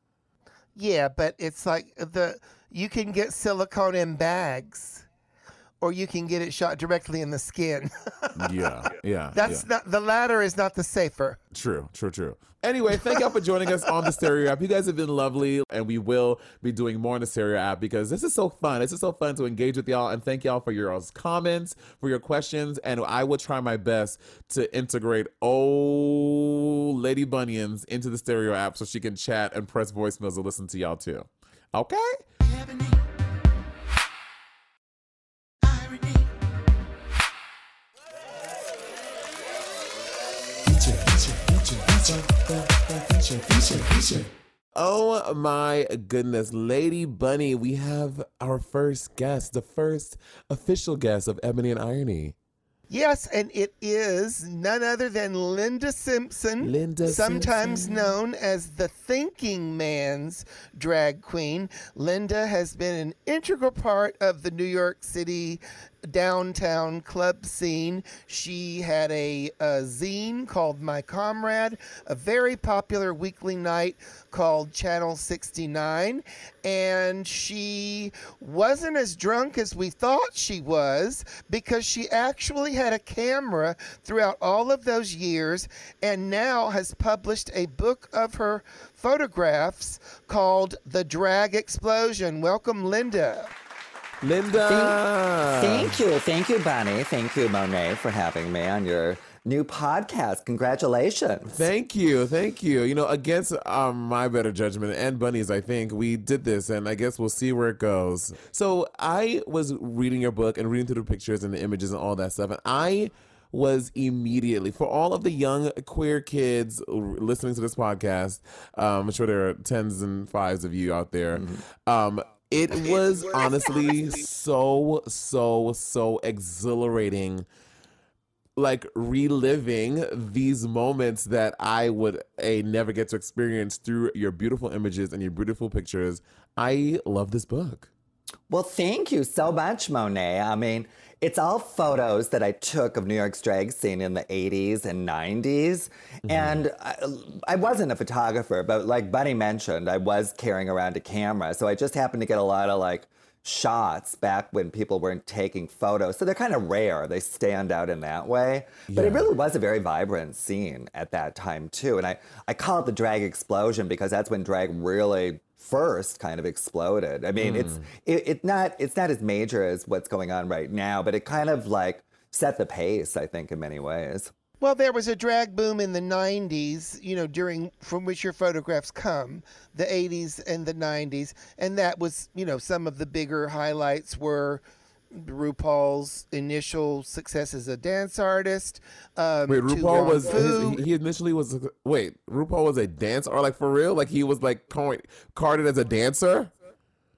Yeah, but it's like the you can get silicone in bags, or you can get it shot directly in the skin. Yeah, yeah. That's yeah. not the latter is not the safer. True, true, true. Anyway, thank y'all for joining us on the Stereo app. You guys have been lovely, and we will be doing more on the Stereo app because this is so fun. This is so fun to engage with y'all, and thank y'all for your comments, for your questions, and I will try my best to integrate old Lady Bunions into the Stereo app so she can chat and press voicemails to listen to y'all too. Okay? Oh my goodness, Lady Bunny, we have our first guest, the first official guest of Ebony and Irony. Yes, and it is none other than Linda Simpson, Linda sometimes Simpson. known as the Thinking Man's drag queen. Linda has been an integral part of the New York City downtown club scene. She had a, a zine called My Comrade, a very popular weekly night called Channel sixty-nine, and she wasn't as drunk as we thought she was because she actually had a camera throughout all of those years and now has published a book of her photographs called The Drag Explosion. Welcome, Linda. Linda. Thank you. Thank you, Bonnie. Thank you, Monet, for having me on your new podcast. Congratulations. Thank you. Thank you. You know, against um, my better judgment and Bunny's, I think, we did this, and I guess we'll see where it goes. So I was reading your book and reading through the pictures and the images and all that stuff, and I was immediately, for all of the young queer kids listening to this podcast, um, I'm sure there are tens and fives of you out there, mm-hmm. um, it was honestly so, so, so exhilarating, like reliving these moments that I would a never get to experience through your beautiful images and your beautiful pictures. I love this book. Well, thank you so much, Monet. I mean, it's all photos that I took of New York's drag scene in the eighties and nineties. Mm-hmm. And I, I wasn't a photographer, but like Bunny mentioned, I was carrying around a camera. So I just happened to get a lot of like shots back when people weren't taking photos. So they're kind of rare. They stand out in that way. Yeah. But it really was a very vibrant scene at that time, too. And I, I call it the drag explosion because that's when drag really first kind of exploded. I mean, mm. it's it, it not it's not as major as what's going on right now, but it kind of like set the pace, I think, in many ways. Well, there was a drag boom in the nineties, you know, during from which your photographs come, the eighties and the nineties, and that was, you know, some of the bigger highlights were RuPaul's initial success as a dance artist. Um, wait, RuPaul was his, he initially was wait, RuPaul was a dancer, or like for real, like he was like carded as a dancer.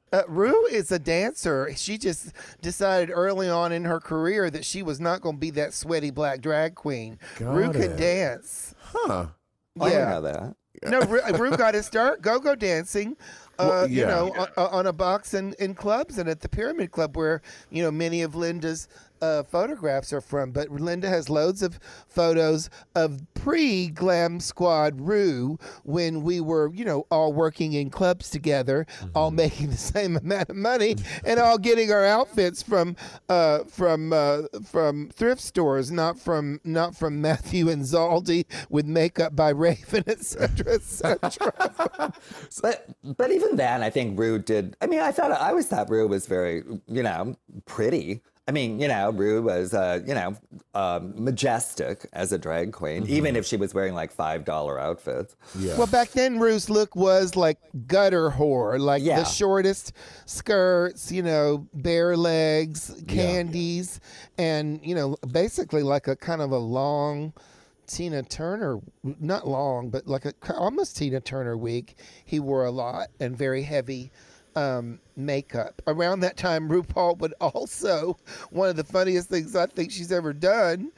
Uh, Rue is a dancer. She just decided early on in her career that she was not going to be that sweaty black drag queen. Got Rue it. could dance. Huh. I didn't Yeah. know that. No, Rue, Rue got his start go-go dancing, uh, Well, you yeah. know, on, on a box in, in clubs and at the Pyramid Club where, you know, many of Linda's uh, photographs are from. But Linda has loads of photos of pre-Glam Squad Rue when we were, you know, all working in clubs together, all making the same amount of money and all getting our outfits from uh, from uh, from thrift stores, not from not from Matthew and Zaldi with makeup by Raven, et cetera, et cetera. But but even then, I think Rue did. I mean, I thought I always thought Rue was very, you know, pretty. I mean, you know, Rue was, uh, you know, um, majestic as a drag queen, even if she was wearing like five dollar outfits. Yeah. Well, back then, Rue's look was like gutter whore, like Yeah. the shortest skirts, you know, bare legs, candies, and, you know, basically like a kind of a long Tina Turner, not long, but like a almost Tina Turner wig. He wore a lot and very heavy um, makeup. Around that time, RuPaul would also, one of the funniest things I think she's ever done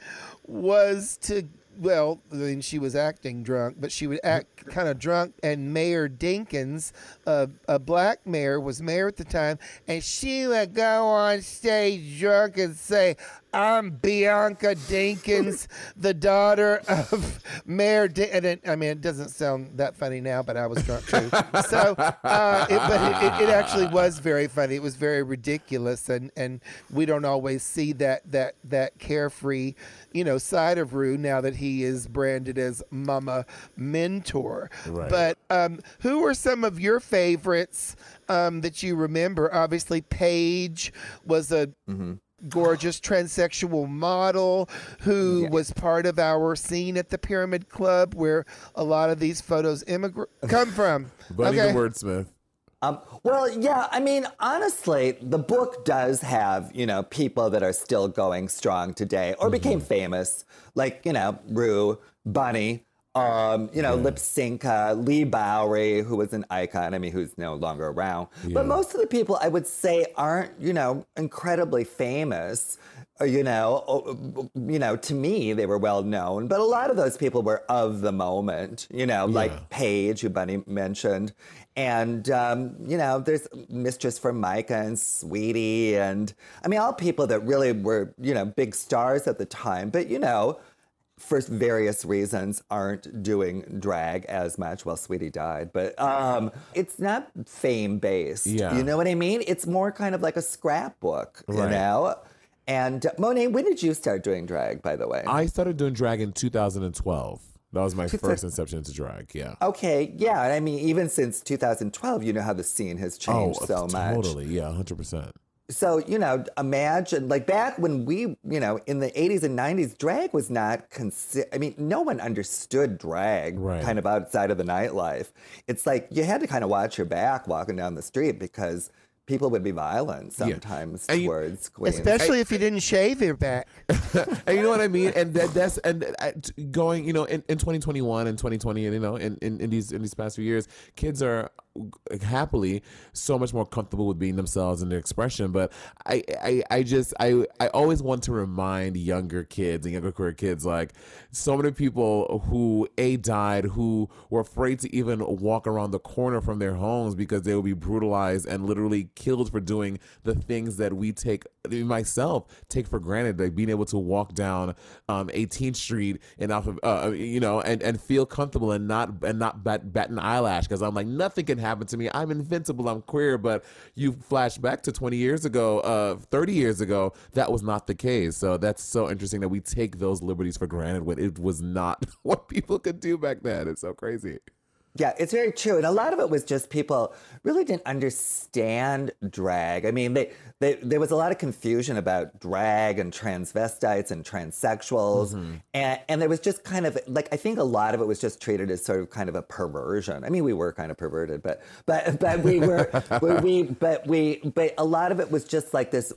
was to, well, I mean, she was acting drunk, but she would act kind of drunk, and Mayor Dinkins, uh, a black mayor, was mayor at the time, and she would go on stage drunk and say, "I'm Bianca Dinkins, the daughter of Mayor Din-" and it, I mean, it doesn't sound that funny now, but I was drunk too. So, uh, it, but it, it, it actually was very funny. It was very ridiculous, and, and we don't always see that that that carefree, you know, side of Rue now that he is branded as Mama Mentor. Right. But um, who are some of your favorites um, that you remember? Obviously, Paige was a gorgeous transsexual model who was part of our scene at the Pyramid Club, where a lot of these photos immigrate come from. Bunny Okay. the wordsmith. Um, well, yeah, I mean, honestly, the book does have, you know, people that are still going strong today or became famous, like, you know, Rue, Bunny, um, you know, Lip Synca, Lee Bowery, who was an icon, I mean, who's no longer around. But most of the people, I would say, aren't, you know, incredibly famous. Or, you know, o- you know, to me, they were well known, but a lot of those people were of the moment, you know, like Paige, who Bunny mentioned. And, um, you know, there's Mistress Formica and Sweetie. And I mean, all people that really were, you know, big stars at the time. But, you know, for various reasons, aren't doing drag as much. Well, Sweetie died. But um, it's not fame-based. Yeah. You know what I mean? It's more kind of like a scrapbook, you Right. know? And uh, Monet, when did you start doing drag, by the way? I started doing drag in two thousand twelve. That was my Two first thou- inception into drag. Yeah. Okay, yeah. and I mean, even since two thousand twelve, you know how the scene has changed so much. Oh, Totally. Yeah, one hundred percent. So, you know, imagine, like back when we, you know, in the eighties and nineties, drag was not, consi- I mean, no one understood drag Right. kind of outside of the nightlife. It's like you had to kind of watch your back walking down the street because people would be violent sometimes And you- towards queens. Especially if you didn't shave your back. And you know what I mean? And that, that's and uh, t- going, you know, in, in twenty twenty-one and twenty twenty, and you know, in, in, in these in these past few years, kids are happily so much more comfortable with being themselves and their expression. But I, I, I just I, I always want to remind younger kids and younger queer kids, like so many people who a died, who were afraid to even walk around the corner from their homes because they would be brutalized and literally killed for doing the things that we take, myself, take for granted, like being able to walk down um, eighteenth Street and off of, uh, you know, and, and feel comfortable and not and not bat, bat an eyelash because I'm like, nothing can happen to me. I'm invincible. I'm queer. But you flash back to twenty years ago, uh, thirty years ago, that was not the case. So that's so interesting that we take those liberties for granted when it was not what people could do back then. It's so crazy. Yeah, it's very true. And a lot of it was just people really didn't understand drag. I mean, they, they there was a lot of confusion about drag and transvestites and transsexuals. And, and there was just kind of, like, I think a lot of it was just treated as sort of kind of a perversion. I mean, we were kind of perverted, but but but we were, we, we but we, but a lot of it was just like this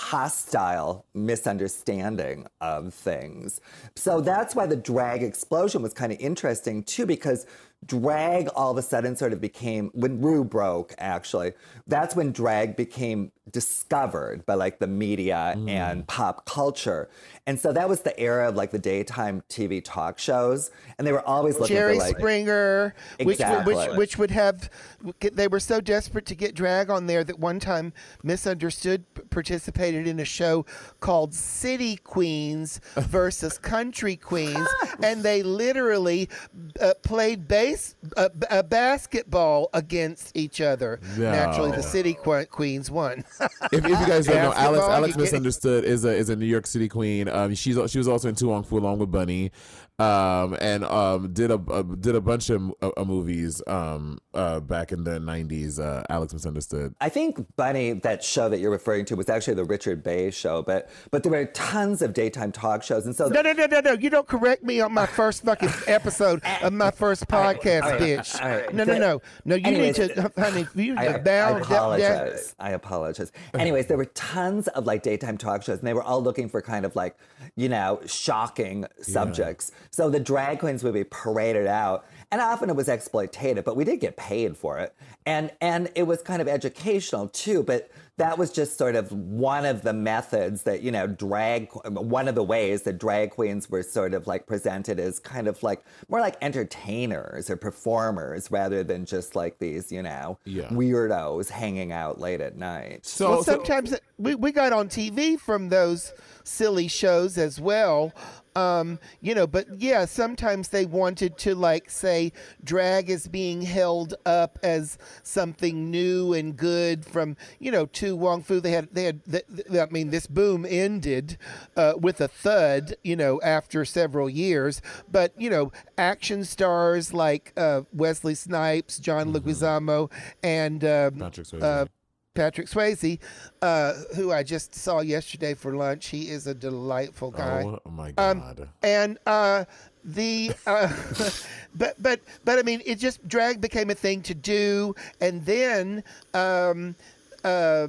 hostile misunderstanding of things. So that's why the drag explosion was kind of interesting too, because drag all of a sudden sort of became, when Rue broke, actually, that's when drag became discovered by like the media mm. and pop culture. And so that was the era of like the daytime T V talk shows. And they were always looking Jerry for like... Springer, exactly. which, which, which would have, they were so desperate to get drag on there that one time Misunderstood participated in a show called City Queens versus Country Queens. And they literally uh, played base, uh, uh, basketball against each other. No. Naturally, the City qu- Queens won. if, if you guys don't know, Alex Basketball, Alex you get- Misunderstood is a is a New York City queen. Um, she's she was also in Tu Wong Fu along with Bunny, um, and um, did a, a did a bunch of uh, movies um uh back in the nineties. Uh, Alex Misunderstood. I think Bunny, that show that you're referring to, was actually the Richard Bay show, but but there were tons of daytime talk shows, and so No, no, no, no, no. You don't correct me on my first fucking episode of my first podcast, all right, bitch. all right. No, no, no. No, you Anyways, need to, honey, you need I, to bow I down. apologize. I apologize. Anyways, there were tons of like daytime talk shows, and they were all looking for kind of like, you know, shocking subjects. So the drag queens would be paraded out, and often it was exploitative, but we did get paid for it, and and it was kind of educational too. But that was just sort of one of the methods that, you know, drag, one of the ways that drag queens were sort of like presented as kind of like more like entertainers or performers rather than just like these, you know, Yeah. weirdos hanging out late at night. So, Well, so- sometimes we, we got on T V from those silly shows as well. Um, you know, but yeah, sometimes they wanted to like say drag is being held up as something new and good from, you know, Tu Wong Fu. They had, they had, the, the, I mean, this boom ended uh, with a thud, you know, after several years. But, you know, action stars like uh, Wesley Snipes, John Leguizamo, and um, Patrick Swayze. uh, Patrick Swayze, uh, who I just saw yesterday for lunch. He is a delightful guy. Oh my Um, God. and uh, the uh, but but but I mean, it just drag became a thing to do, and then um, uh,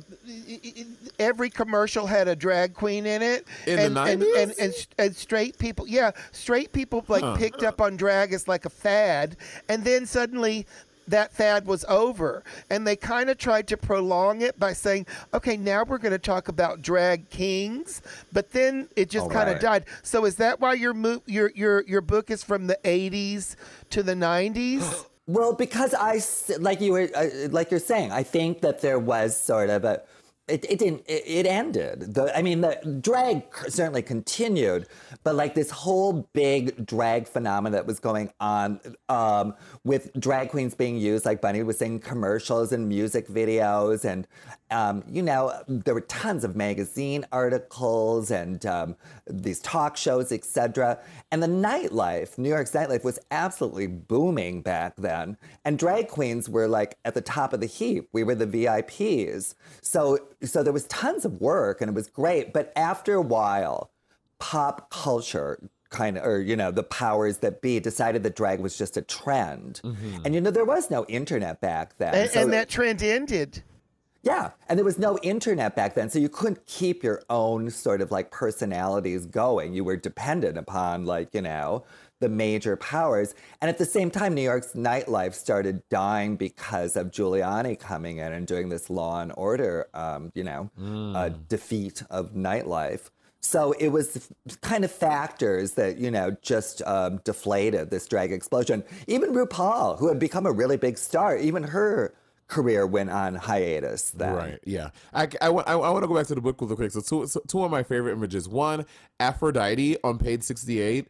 every commercial had a drag queen in it. In the and, and, nineties? and, and and straight people, yeah, straight people like Huh. picked up on drag as like a fad, and then suddenly that fad was over, and they kind of tried to prolong it by saying, okay, now we're going to talk about drag kings, but then it just Oh, kind of right. died. So is that why your mo- your your your book is from the eighties to the nineties? Well, because I, s- like you were, uh, like you're saying, I think that there was sort of a, it, it didn't, it, it ended. The, I mean, the drag certainly continued, but like this whole big drag phenomenon that was going on um, with drag queens being used, like Bunny was saying, commercials and music videos. And, um, you know, there were tons of magazine articles and um, these talk shows, et cetera. And the nightlife, New York's nightlife was absolutely booming back then. And drag queens were like at the top of the heap. We were the V I Ps. So, so there was tons of work and it was great. But after a while, pop culture kind of, or, you know, the powers that be decided that drag was just a trend. Mm-hmm. And, you know, there was no internet back then. And, So- and that trend ended. yeah, and there was no internet back then, so you couldn't keep your own sort of like personalities going. You were dependent upon like, you know, the major powers. And at the same time, New York's nightlife started dying because of Giuliani coming in and doing this Law and Order, um, you know, uh, defeat of nightlife. So it was kind of factors that, you know, just um, deflated this drag explosion. Even RuPaul, who had become a really big star, even her career went on hiatus then. Right. Yeah. I, I, want, I, I want to go back to the book real quick. So two, so two of my favorite images. One, Aphrodite on page sixty-eight.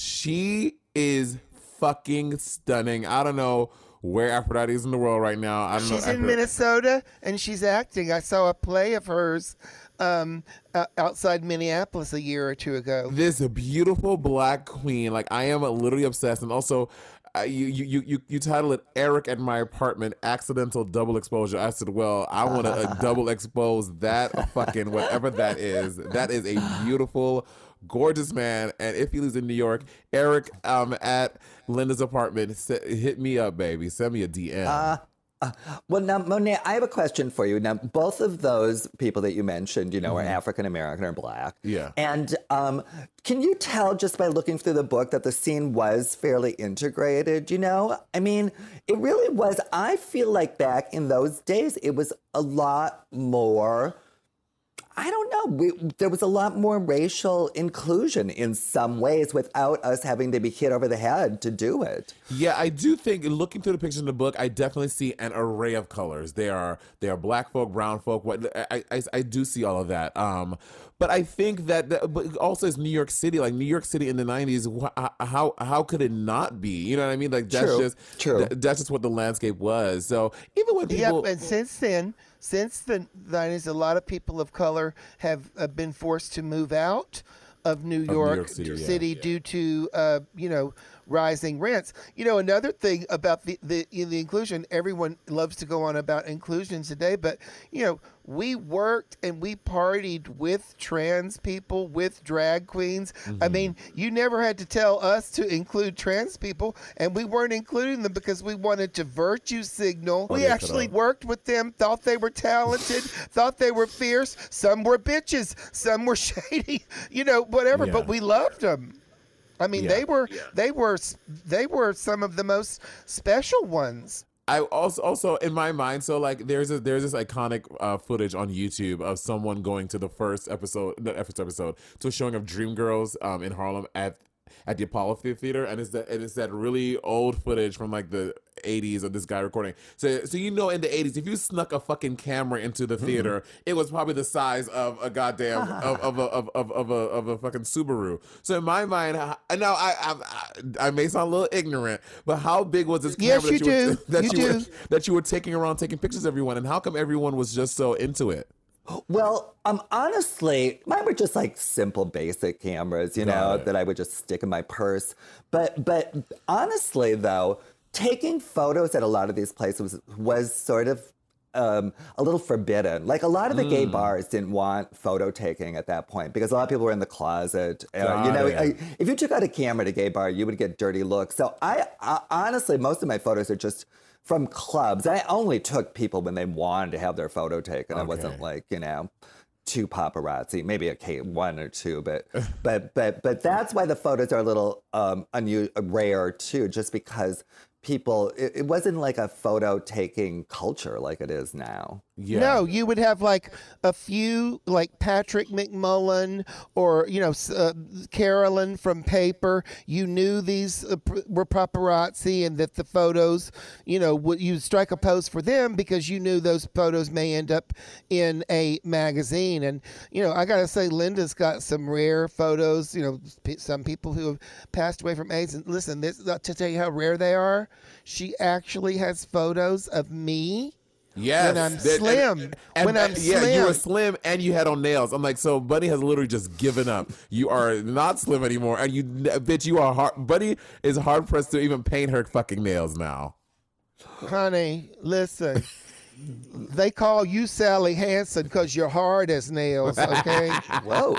She is fucking stunning. I don't know where Aphrodite is in the world right now. I don't She's know. in Minnesota and she's acting. I saw a play of hers um, uh, outside Minneapolis a year or two ago. This beautiful black queen. Like, I am literally obsessed. And also, uh, you, you you you you title it "Eric at My Apartment: Accidental Double Exposure." I said, well, I want to uh, double expose that fucking whatever that is. That is a beautiful, gorgeous man. And if he lives in New York, Eric um at Linda's apartment, se- hit me up, baby. Send me a D M. Uh, Well, now, Monet, I have a question for you. Now, both of those people that you mentioned, you know, mm-hmm. are African American or Black. Yeah. And um, can you tell just by looking through the book that the scene was fairly integrated, you know? I mean, it really was. I feel like back in those days, it was a lot more... I don't know. We, there was a lot more racial inclusion in some ways without us having to be hit over the head to do it. Yeah, I do think looking through the pictures in the book, I definitely see an array of colors. They are they are black folk, brown folk. What I I, I do see all of that. Um, but I think that, that but also it's New York City. Like New York City in the nineties, how how could it not be? You know what I mean? Like that's True. just True. That, that's just what the landscape was. So even when people, yep, and since then. Since the nineties, a lot of people of color have uh, been forced to move out of New York, New York City, City yeah. due to, uh, you know, rising rents. You know, another thing about the, the, the inclusion, everyone loves to go on about inclusion today, but, you know, we worked and we partied with trans people, with drag queens. Mm-hmm. I mean, you never had to tell us to include trans people, and we weren't including them because we wanted to virtue signal. Oh, we actually worked with them, thought they were talented, thought they were fierce. Some were bitches, some were shady, you know, whatever, Yeah. but we loved them. I mean, Yeah. they were Yeah. they were they were some of the most special ones. I also also in my mind, so like there's a there's this iconic uh, footage on YouTube of someone going to the first episode, the first episode, to a showing of Dreamgirls um, in Harlem at at the Apollo Theater, and it's that and it's that really old footage from like the eighties of this guy recording. So so you know, in the eighties, if you snuck a fucking camera into the theater, mm-hmm. it was probably the size of a goddamn of, of a of, of, of a of a fucking Subaru. So in my mind, I, now I, I I may sound a little ignorant, but how big was this camera Yes, you that you, do. Were, that You you do. were that you were taking around taking pictures of everyone, and how come everyone was just so into it? Well, um, honestly, mine were just like simple, basic cameras, you know, that I would just stick in my purse. But, but honestly, though, taking photos at a lot of these places was, was sort of um, a little forbidden. Like a lot of the mm. gay bars didn't want photo taking at that point because a lot of people were in the closet. Uh, you know, I, if you took out a camera at a gay bar, you would get dirty looks. So I, I honestly, most of my photos are just from clubs. I only took people when they wanted to have their photo taken. Okay. I wasn't like, you know, two paparazzi, maybe a K one or two, but but but but that's why the photos are a little um unusual, rare too, just because people it, it wasn't like a photo taking culture like it is now. Yeah. No, you would have like a few, like Patrick McMullen or, you know, uh, Carolyn from Paper. You knew these uh, pr- were paparazzi and that the photos, you know, would you strike a pose for them because you knew those photos may end up in a magazine. And, you know, I got to say, Linda's got some rare photos, you know, p- some people who have passed away from AIDS. And listen, this to tell you how rare they are, she actually has photos of me. Yes, when I'm that, slim. And, and, when I'm yeah, slim. you were slim and you had on nails. I'm like, so Buddy has literally just given up. You are not slim anymore, and you, bitch, you are hard. Buddy is hard pressed to even paint her fucking nails now. Honey, listen. They call you Sally Hansen because you're hard as nails. Okay. Whoa.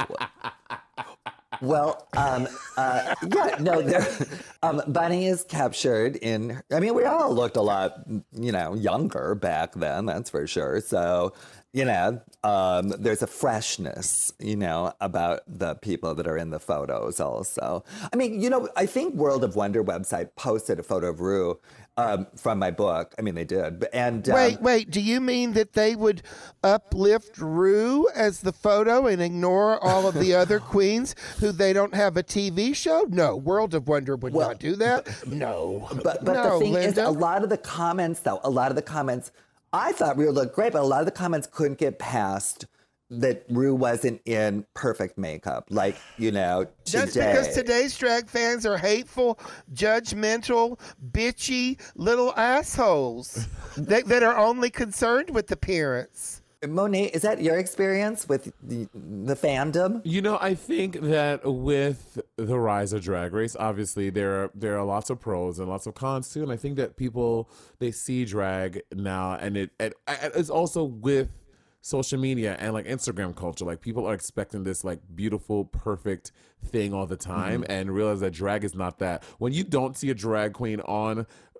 Well, um, uh, yeah, no, there, um, Bunny is captured in, I mean, we all looked a lot, you know, younger back then, that's for sure. So, you know, um, there's a freshness, you know, about the people that are in the photos also. I mean, you know, I think World of Wonder website posted a photo of Rue um, from my book. I mean, they did. And um, Wait, wait, do you mean that they would uplift Rue as the photo and ignore all of the other queens who they don't have a T V show? No, World of Wonder would Well, not do that. No. But, but no, the thing is, Linda. a lot of the comments, though, a lot of the comments, I thought Rue looked great, but a lot of the comments couldn't get past that Rue wasn't in perfect makeup. Like, you know, today. That's because today's drag fans are hateful, judgmental, bitchy little assholes that, that are only concerned with appearance. Monet, is that your experience with the, the fandom? You know, I think that with the rise of Drag Race, obviously there are, there are lots of pros and lots of cons too. And I think that people, they see drag now, and it, it it's also with social media and like Instagram culture. Like people are expecting this like beautiful, perfect thing all the time, mm-hmm. and realize that drag is not that. When you don't see a drag queen on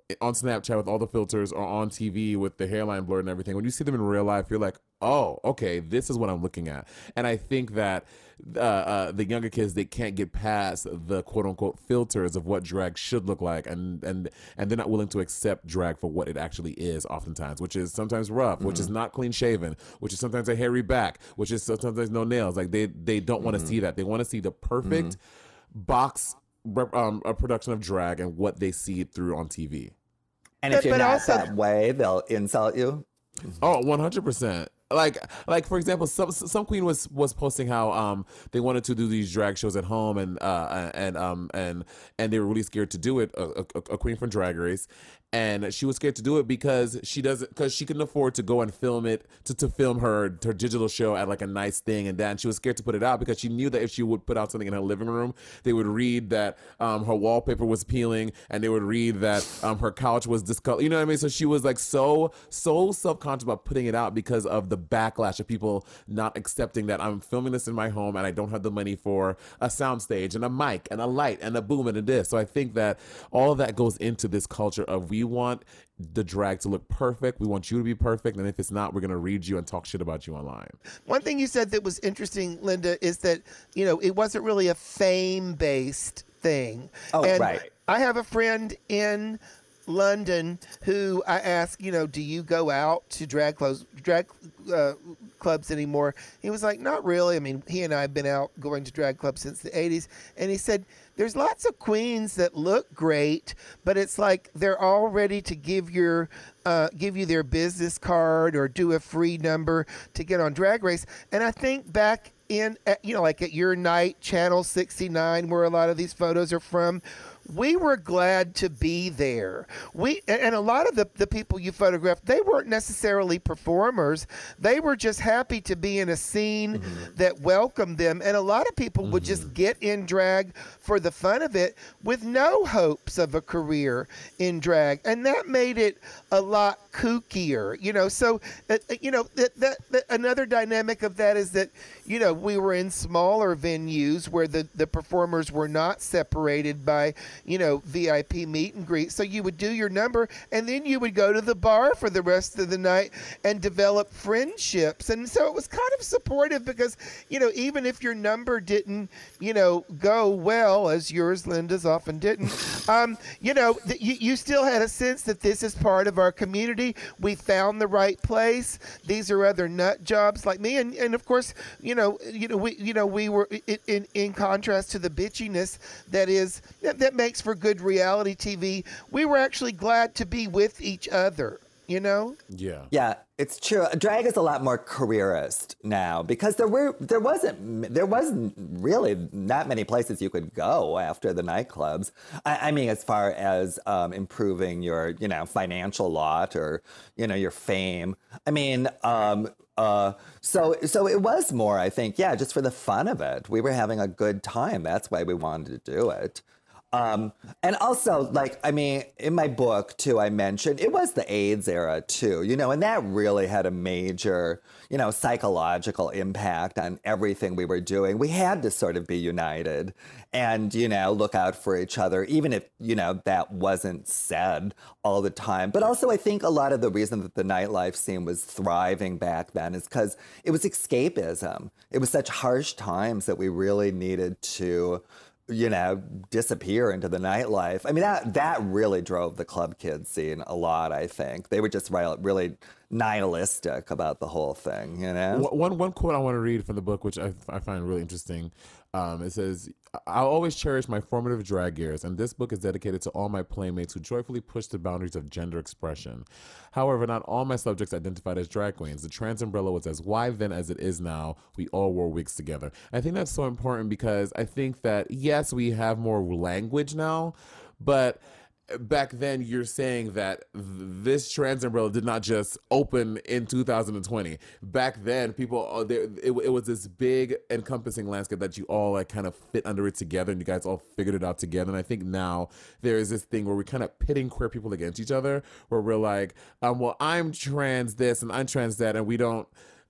on Snapchat with all the filters or on T V with the hairline blurred and everything, when you see them in real life, you're like, oh, okay, this is what I'm looking at. And I think that uh, uh, the younger kids, they can't get past the quote unquote filters of what drag should look like. And, and, and they're not willing to accept drag for what it actually is oftentimes, which is sometimes rough, mm-hmm. which is not clean shaven, which is sometimes a hairy back, which is sometimes no nails. Like they, they don't want to mm-hmm. see that. They want to see the perfect mm-hmm. box um, a production of drag and what they see through on T V. And if But- you're but not also- that way, they'll insult you. Oh, one hundred percent. Like, like for example, some some queen was was posting how um they wanted to do these drag shows at home and uh and um and and they were really scared to do it. A, a, a queen from Drag Race, and she was scared to do it because she doesn't because she couldn't afford to go and film it to, to film her her digital show at like a nice thing, and then she was scared to put it out because she knew that if she would put out something in her living room, they would read that um her wallpaper was peeling, and they would read that um her couch was discolored. You know what I mean? So she was like so so self conscious about putting it out because of the backlash of people not accepting that I'm filming this in my home and I don't have the money for a soundstage and a mic and a light and a boom and a this. So I think that all of that goes into this culture of we want the drag to look perfect. We want you to be perfect. And if it's not, we're going to read you and talk shit about you online. One thing you said that was interesting, Linda, is that, you know, it wasn't really a fame-based thing. Oh, and right. I have a friend in London who I asked, you know, do you go out to drag clubs, drag uh, clubs anymore? He was like, not really. I mean, he and I have been out going to drag clubs since the eighties. And he said, there's lots of queens that look great, but it's like they're all ready to give your uh, give you their business card or do a free number to get on Drag Race. And I think back in, at, you know, like at your night, Channel sixty-nine, where a lot of these photos are from, we were glad to be there. We and a lot of the, the people you photographed, they weren't necessarily performers. They were just happy to be in a scene mm-hmm. that welcomed them. And a lot of people mm-hmm. would just get in drag for the fun of it with no hopes of a career in drag. And that made it a lot kookier, you know. So, uh, you know, that, that, that another dynamic of that is that, you know, we were in smaller venues where the, the performers were not separated by, you know, V I P meet and greet. So you would do your number and then you would go to the bar for the rest of the night and develop friendships. And so it was kind of supportive because, you know, even if your number didn't, you know, go well, as yours, Linda's, often didn't, um, you know, th- you, you still had a sense that this is part of our community. We found the right place. These are other nut jobs like me. And, and of course, you know, you know, we, you know, we were in, in, in contrast to the bitchiness that is, that, that makes for good reality T V. We were actually glad to be with each other, you know? Yeah. Yeah, it's true. Drag is a lot more careerist now because there were there wasn't there wasn't really that many places you could go after the nightclubs. I, I mean, as far as um, improving your you know financial lot or you know your fame. I mean, um, uh, so so it was more. I think, yeah, just for the fun of it. We were having a good time. That's why we wanted to do it. Um, and also, like, I mean, in my book, too, I mentioned it was the AIDS era, too, you know, and that really had a major, you know, psychological impact on everything we were doing. We had to sort of be united and, you know, look out for each other, even if, you know, that wasn't said all the time. But also, I think a lot of the reason that the nightlife scene was thriving back then is because it was escapism. It was such harsh times that we really needed to, you know, disappear into the nightlife. I mean, that that really drove the club kid scene a lot, I think. They were just really nihilistic about the whole thing, you know? One, one quote I want to read from the book, which I, I find really interesting. Um, it says, I'll always cherish my formative drag years, and this book is dedicated to all my playmates who joyfully pushed the boundaries of gender expression. However, not all my subjects identified as drag queens. The trans umbrella was as wide then as it is now. We all wore wigs together. I think that's so important because I think that, yes, we have more language now, but back then you're saying that this trans umbrella did not just open in two thousand twenty. Back then, people, it, it was this big encompassing landscape that you all like kind of fit under it together, and you guys all figured it out together. And I think now there is this thing where we're kind of pitting queer people against each other, where we're like, um, well, I'm trans this and I'm trans that, and we don't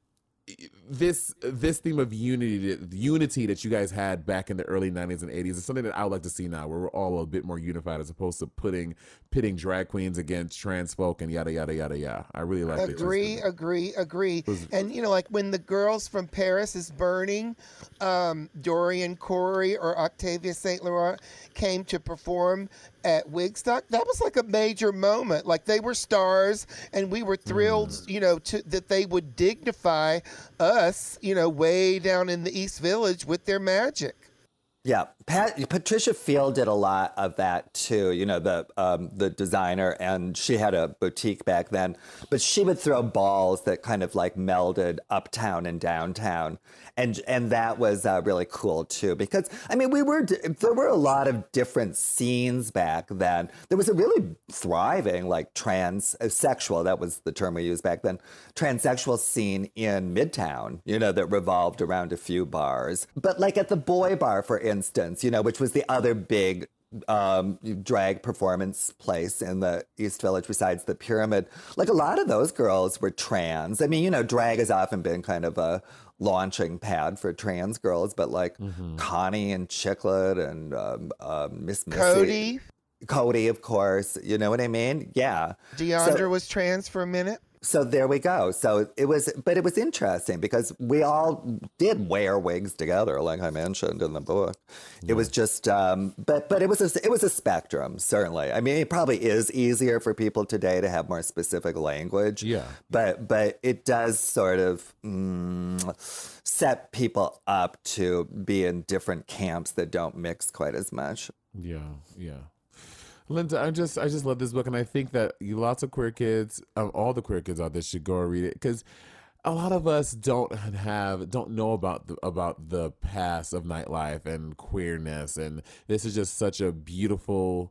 this this theme of unity unity that you guys had back in the early nineties and eighties is something that I would like to see now, where we're all a bit more unified as opposed to putting pitting drag queens against trans folk and yada yada yada yada. I really like it. Agree, agree, agree. And you know, like when the girls from Paris is Burning, um, Dorian Corey or Octavia Saint Laurent came to perform at Wigstock, that was like a major moment. Like they were stars, and we were thrilled, mm. you know, to, that they would dignify us, you know, way down in the East Village with their magic. Yeah, Pat, Patricia Field did a lot of that too. You know, the um, the designer, and she had a boutique back then. But she would throw balls that kind of like melded uptown and downtown, and and that was uh, really cool too. Because I mean, we were there were a lot of different scenes back then. There was a really thriving like transsexual, that was the term we used back then, transsexual scene in Midtown. You know, that revolved around a few bars. But like at the Boy Bar, for instance, you know, which was the other big um, drag performance place in the East Village besides the Pyramid. Like a lot of those girls were trans. I mean, you know, drag has often been kind of a launching pad for trans girls, but like mm-hmm. Connie and Chiclet and um, uh, Miss Missy. Cody. Cody, of course. You know what I mean? Yeah. Deandra so, was trans for a minute. So there we go. So it was, but it was interesting because we all did wear wigs together, like I mentioned in the book. Yeah. It was just, um, but but it was a, it was a spectrum, certainly. I mean, it probably is easier for people today to have more specific language. Yeah. But but it does sort of mm, set people up to be in different camps that don't mix quite as much. Yeah. Yeah. Linda, I just I just love this book, and I think that lots of queer kids, um, all the queer kids out there, should go and read it, because a lot of us don't have don't know about the about the past of nightlife and queerness, and this is just such a beautiful,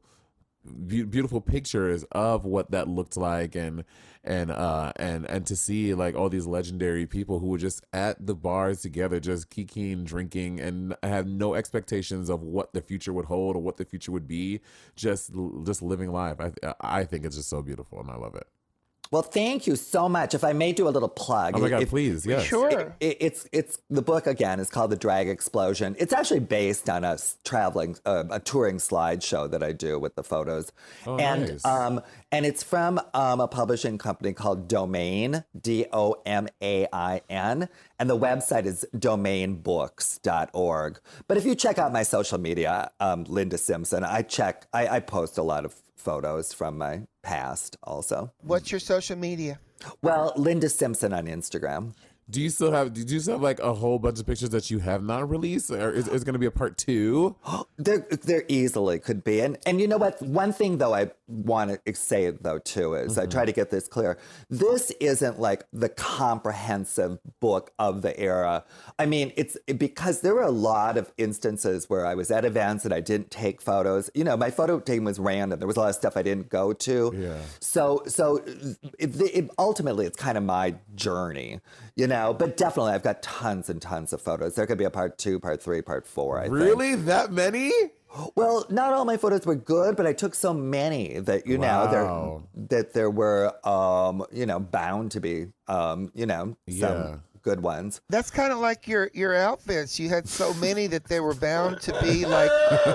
be- beautiful pictures of what that looked like, and and uh and and to see like all these legendary people who were just at the bars together, just kikiing, drinking, and have no expectations of what the future would hold or what the future would be, just just living life. I I think it's just so beautiful, and I love it. Well, thank you so much. If I may do a little plug. Oh my God, if, please, yes. Sure. It, it, it's, it's, the book, again, is called The Drag Explosion. It's actually based on a traveling, uh, a touring slideshow that I do with the photos. Oh, and, nice. um, and it's from um, a publishing company called Domain, D O M A I N. And the website is domain books dot org. But if you check out my social media, um, Linda Simpson, I check, I, I post a lot of photos from my past also. What's your social media? Well, Linda Simpson on Instagram. Do you still have? Do you still have like a whole bunch of pictures that you have not released, or is, is going to be a part two? there, there easily could be, and and you know what? One thing though, I want to say though too is mm-hmm. I try to get this clear. This isn't like the comprehensive book of the era. I mean, it's because there were a lot of instances where I was at events and I didn't take photos. You know, my photo taking was random. There was a lot of stuff I didn't go to. Yeah. So so it, it, ultimately, it's kind of my journey. You know, but definitely I've got tons and tons of photos. There could be a part two, part three, part four, I really? think. That many? Well, not all my photos were good, but I took so many that, you wow. know, there, that there were, um, you know, bound to be, um, you know, some yeah. good ones. That's kind of like your, your outfits. You had so many that they were bound to be like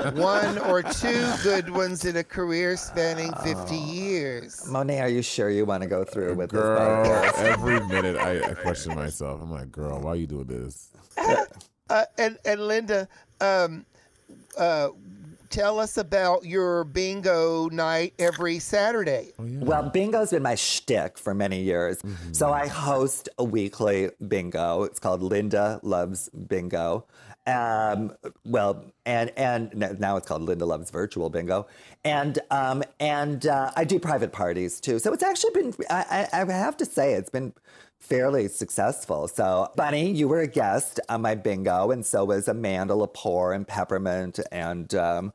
one or two good ones in a career spanning fifty years. Monet, are you sure you want to go through with girl, this? Every minute I, I question myself. I'm like, girl, why are you doing this? Uh, and, and Linda, um, uh, tell us about your bingo night every Saturday. Oh, yeah. Well, bingo's been my shtick for many years. Mm-hmm. So I host a weekly bingo. It's called Linda Loves Bingo. Um, well, and and now it's called Linda Loves Virtual Bingo. And um, and uh, I do private parties too. So it's actually been, I, I have to say, it's been fairly successful. So, Bunny, you were a guest on my bingo, and so was Amanda Lepore and Peppermint and um,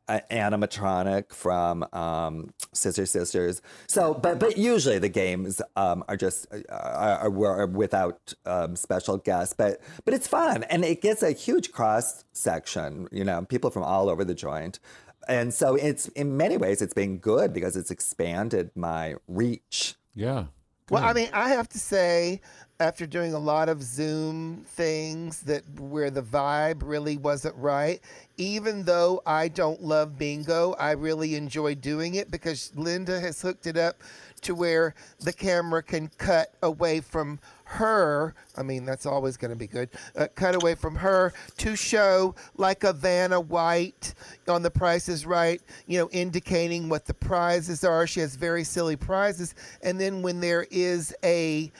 animatronic from um, Sister Sisters. So, but but usually the games um, are just are, are, are without um, special guests. But but it's fun, and it gets a huge cross section. You know, people from all over the joint. And so it's in many ways it's been good because it's expanded my reach. Yeah. Well, I mean, I have to say, after doing a lot of Zoom things that where the vibe really wasn't right. Even though I don't love bingo, I really enjoy doing it because Linda has hooked it up to where the camera can cut away from her. I mean, that's always going to be good. Uh, cut away from her to show like a Vanna White on The Price is Right, you know, indicating what the prizes are. She has very silly prizes. And then when there is a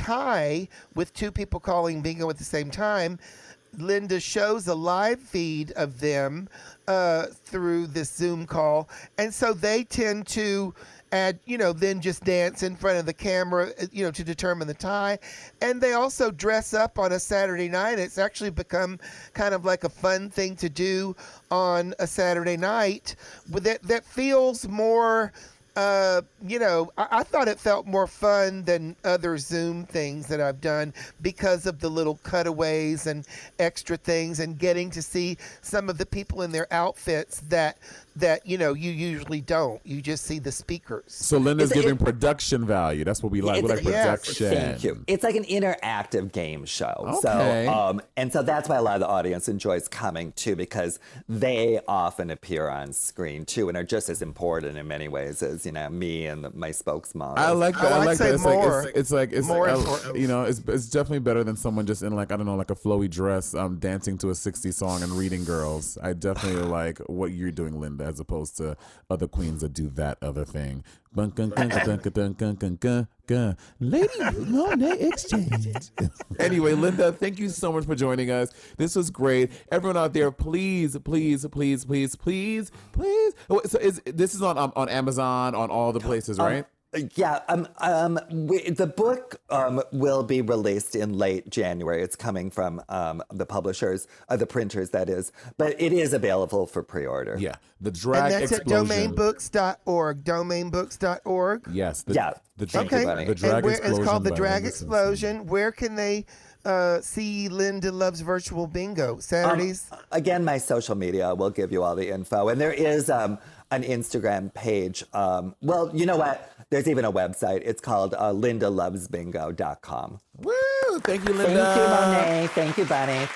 tie with two people calling bingo at the same time, Linda shows a live feed of them uh, through this Zoom call. And so they tend to add, you know, then just dance in front of the camera, you know, to determine the tie. And they also dress up on a Saturday night. It's actually become kind of like a fun thing to do on a Saturday night that, that feels more... Uh, you know, I, I thought it felt more fun than other Zoom things that I've done because of the little cutaways and extra things and getting to see some of the people in their outfits that, that you know, you usually don't. You just see the speakers. So Linda's It's- giving it- production value. That's what we like. We It's- like yes, production. Thank you. It's like an interactive game show. Okay. So, um, and so that's why a lot of the audience enjoys coming too, because they often appear on screen too and are just as important in many ways as, you know, me and the, my spokesmodel. I like that. I I'd like say that. It's more. like it's, it's like it's More like, important. you know, it's it's definitely better than someone just in like I don't know like a flowy dress, um, dancing to a sixties song and reading girls. I definitely like what you're doing, Linda, as opposed to other queens that do that other thing. Bun, gun, gun, gun, gun, gun, gun, gun, gun, gun. Lady Monet Exchange. Anyway, Linda, thank you so much for joining us. This was great. Everyone out there, please, please, please, please, please, please. Oh, so is this is on um, on Amazon, on all the places, right? Yeah, um, um, we, the book um, will be released in late January. It's coming from um, the publishers, uh, the printers, that is. But it is available for pre-order. Yeah, the drag And that's explosion. at domain books dot org. domain books dot org. Yes. The, Yeah. The Thank drag, you, Okay. Bunny. The drag and where, explosion. it's called The by Drag Linda Simpson. Explosion. Where can they uh, see Linda Loves Virtual Bingo? Saturdays? Um, again, my social media will give you all the info. And there is um, an Instagram page. Um, well, you know what? There's even a website. It's called uh, linda loves bingo dot com. Woo! Thank you, Linda. Thank you, Monet. Thank you, Bunny.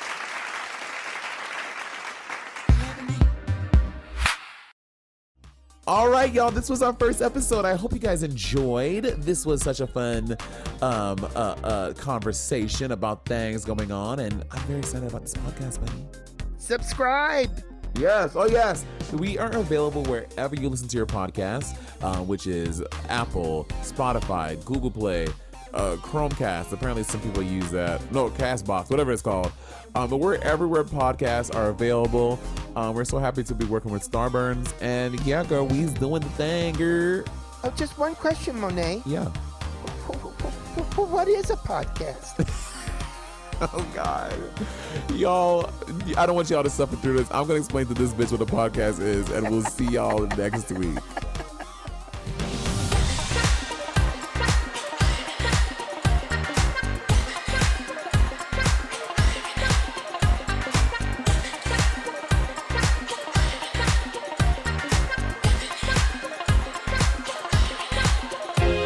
All right, y'all. This was our first episode. I hope you guys enjoyed. This was such a fun um, uh, uh, conversation about things going on, and I'm very excited about this podcast, buddy. Subscribe. Yes. Oh, yes. We are available wherever you listen to your podcast, uh, which is Apple, Spotify, Google Play, uh, Chromecast. Apparently, some people use that. No, Castbox, whatever it's called. Um, but we're everywhere podcasts are available. Um, we're so happy to be working with Starburns. And yeah, girl, we's doing the thing, girl. Oh, just one question, Monet. Yeah. What is a podcast? Oh, God. Y'all, I don't want y'all to suffer through this. I'm going to explain to this bitch what a podcast is, and we'll see y'all next week.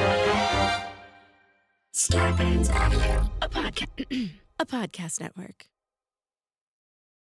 Starburns Audio, a podcast, a podcast network.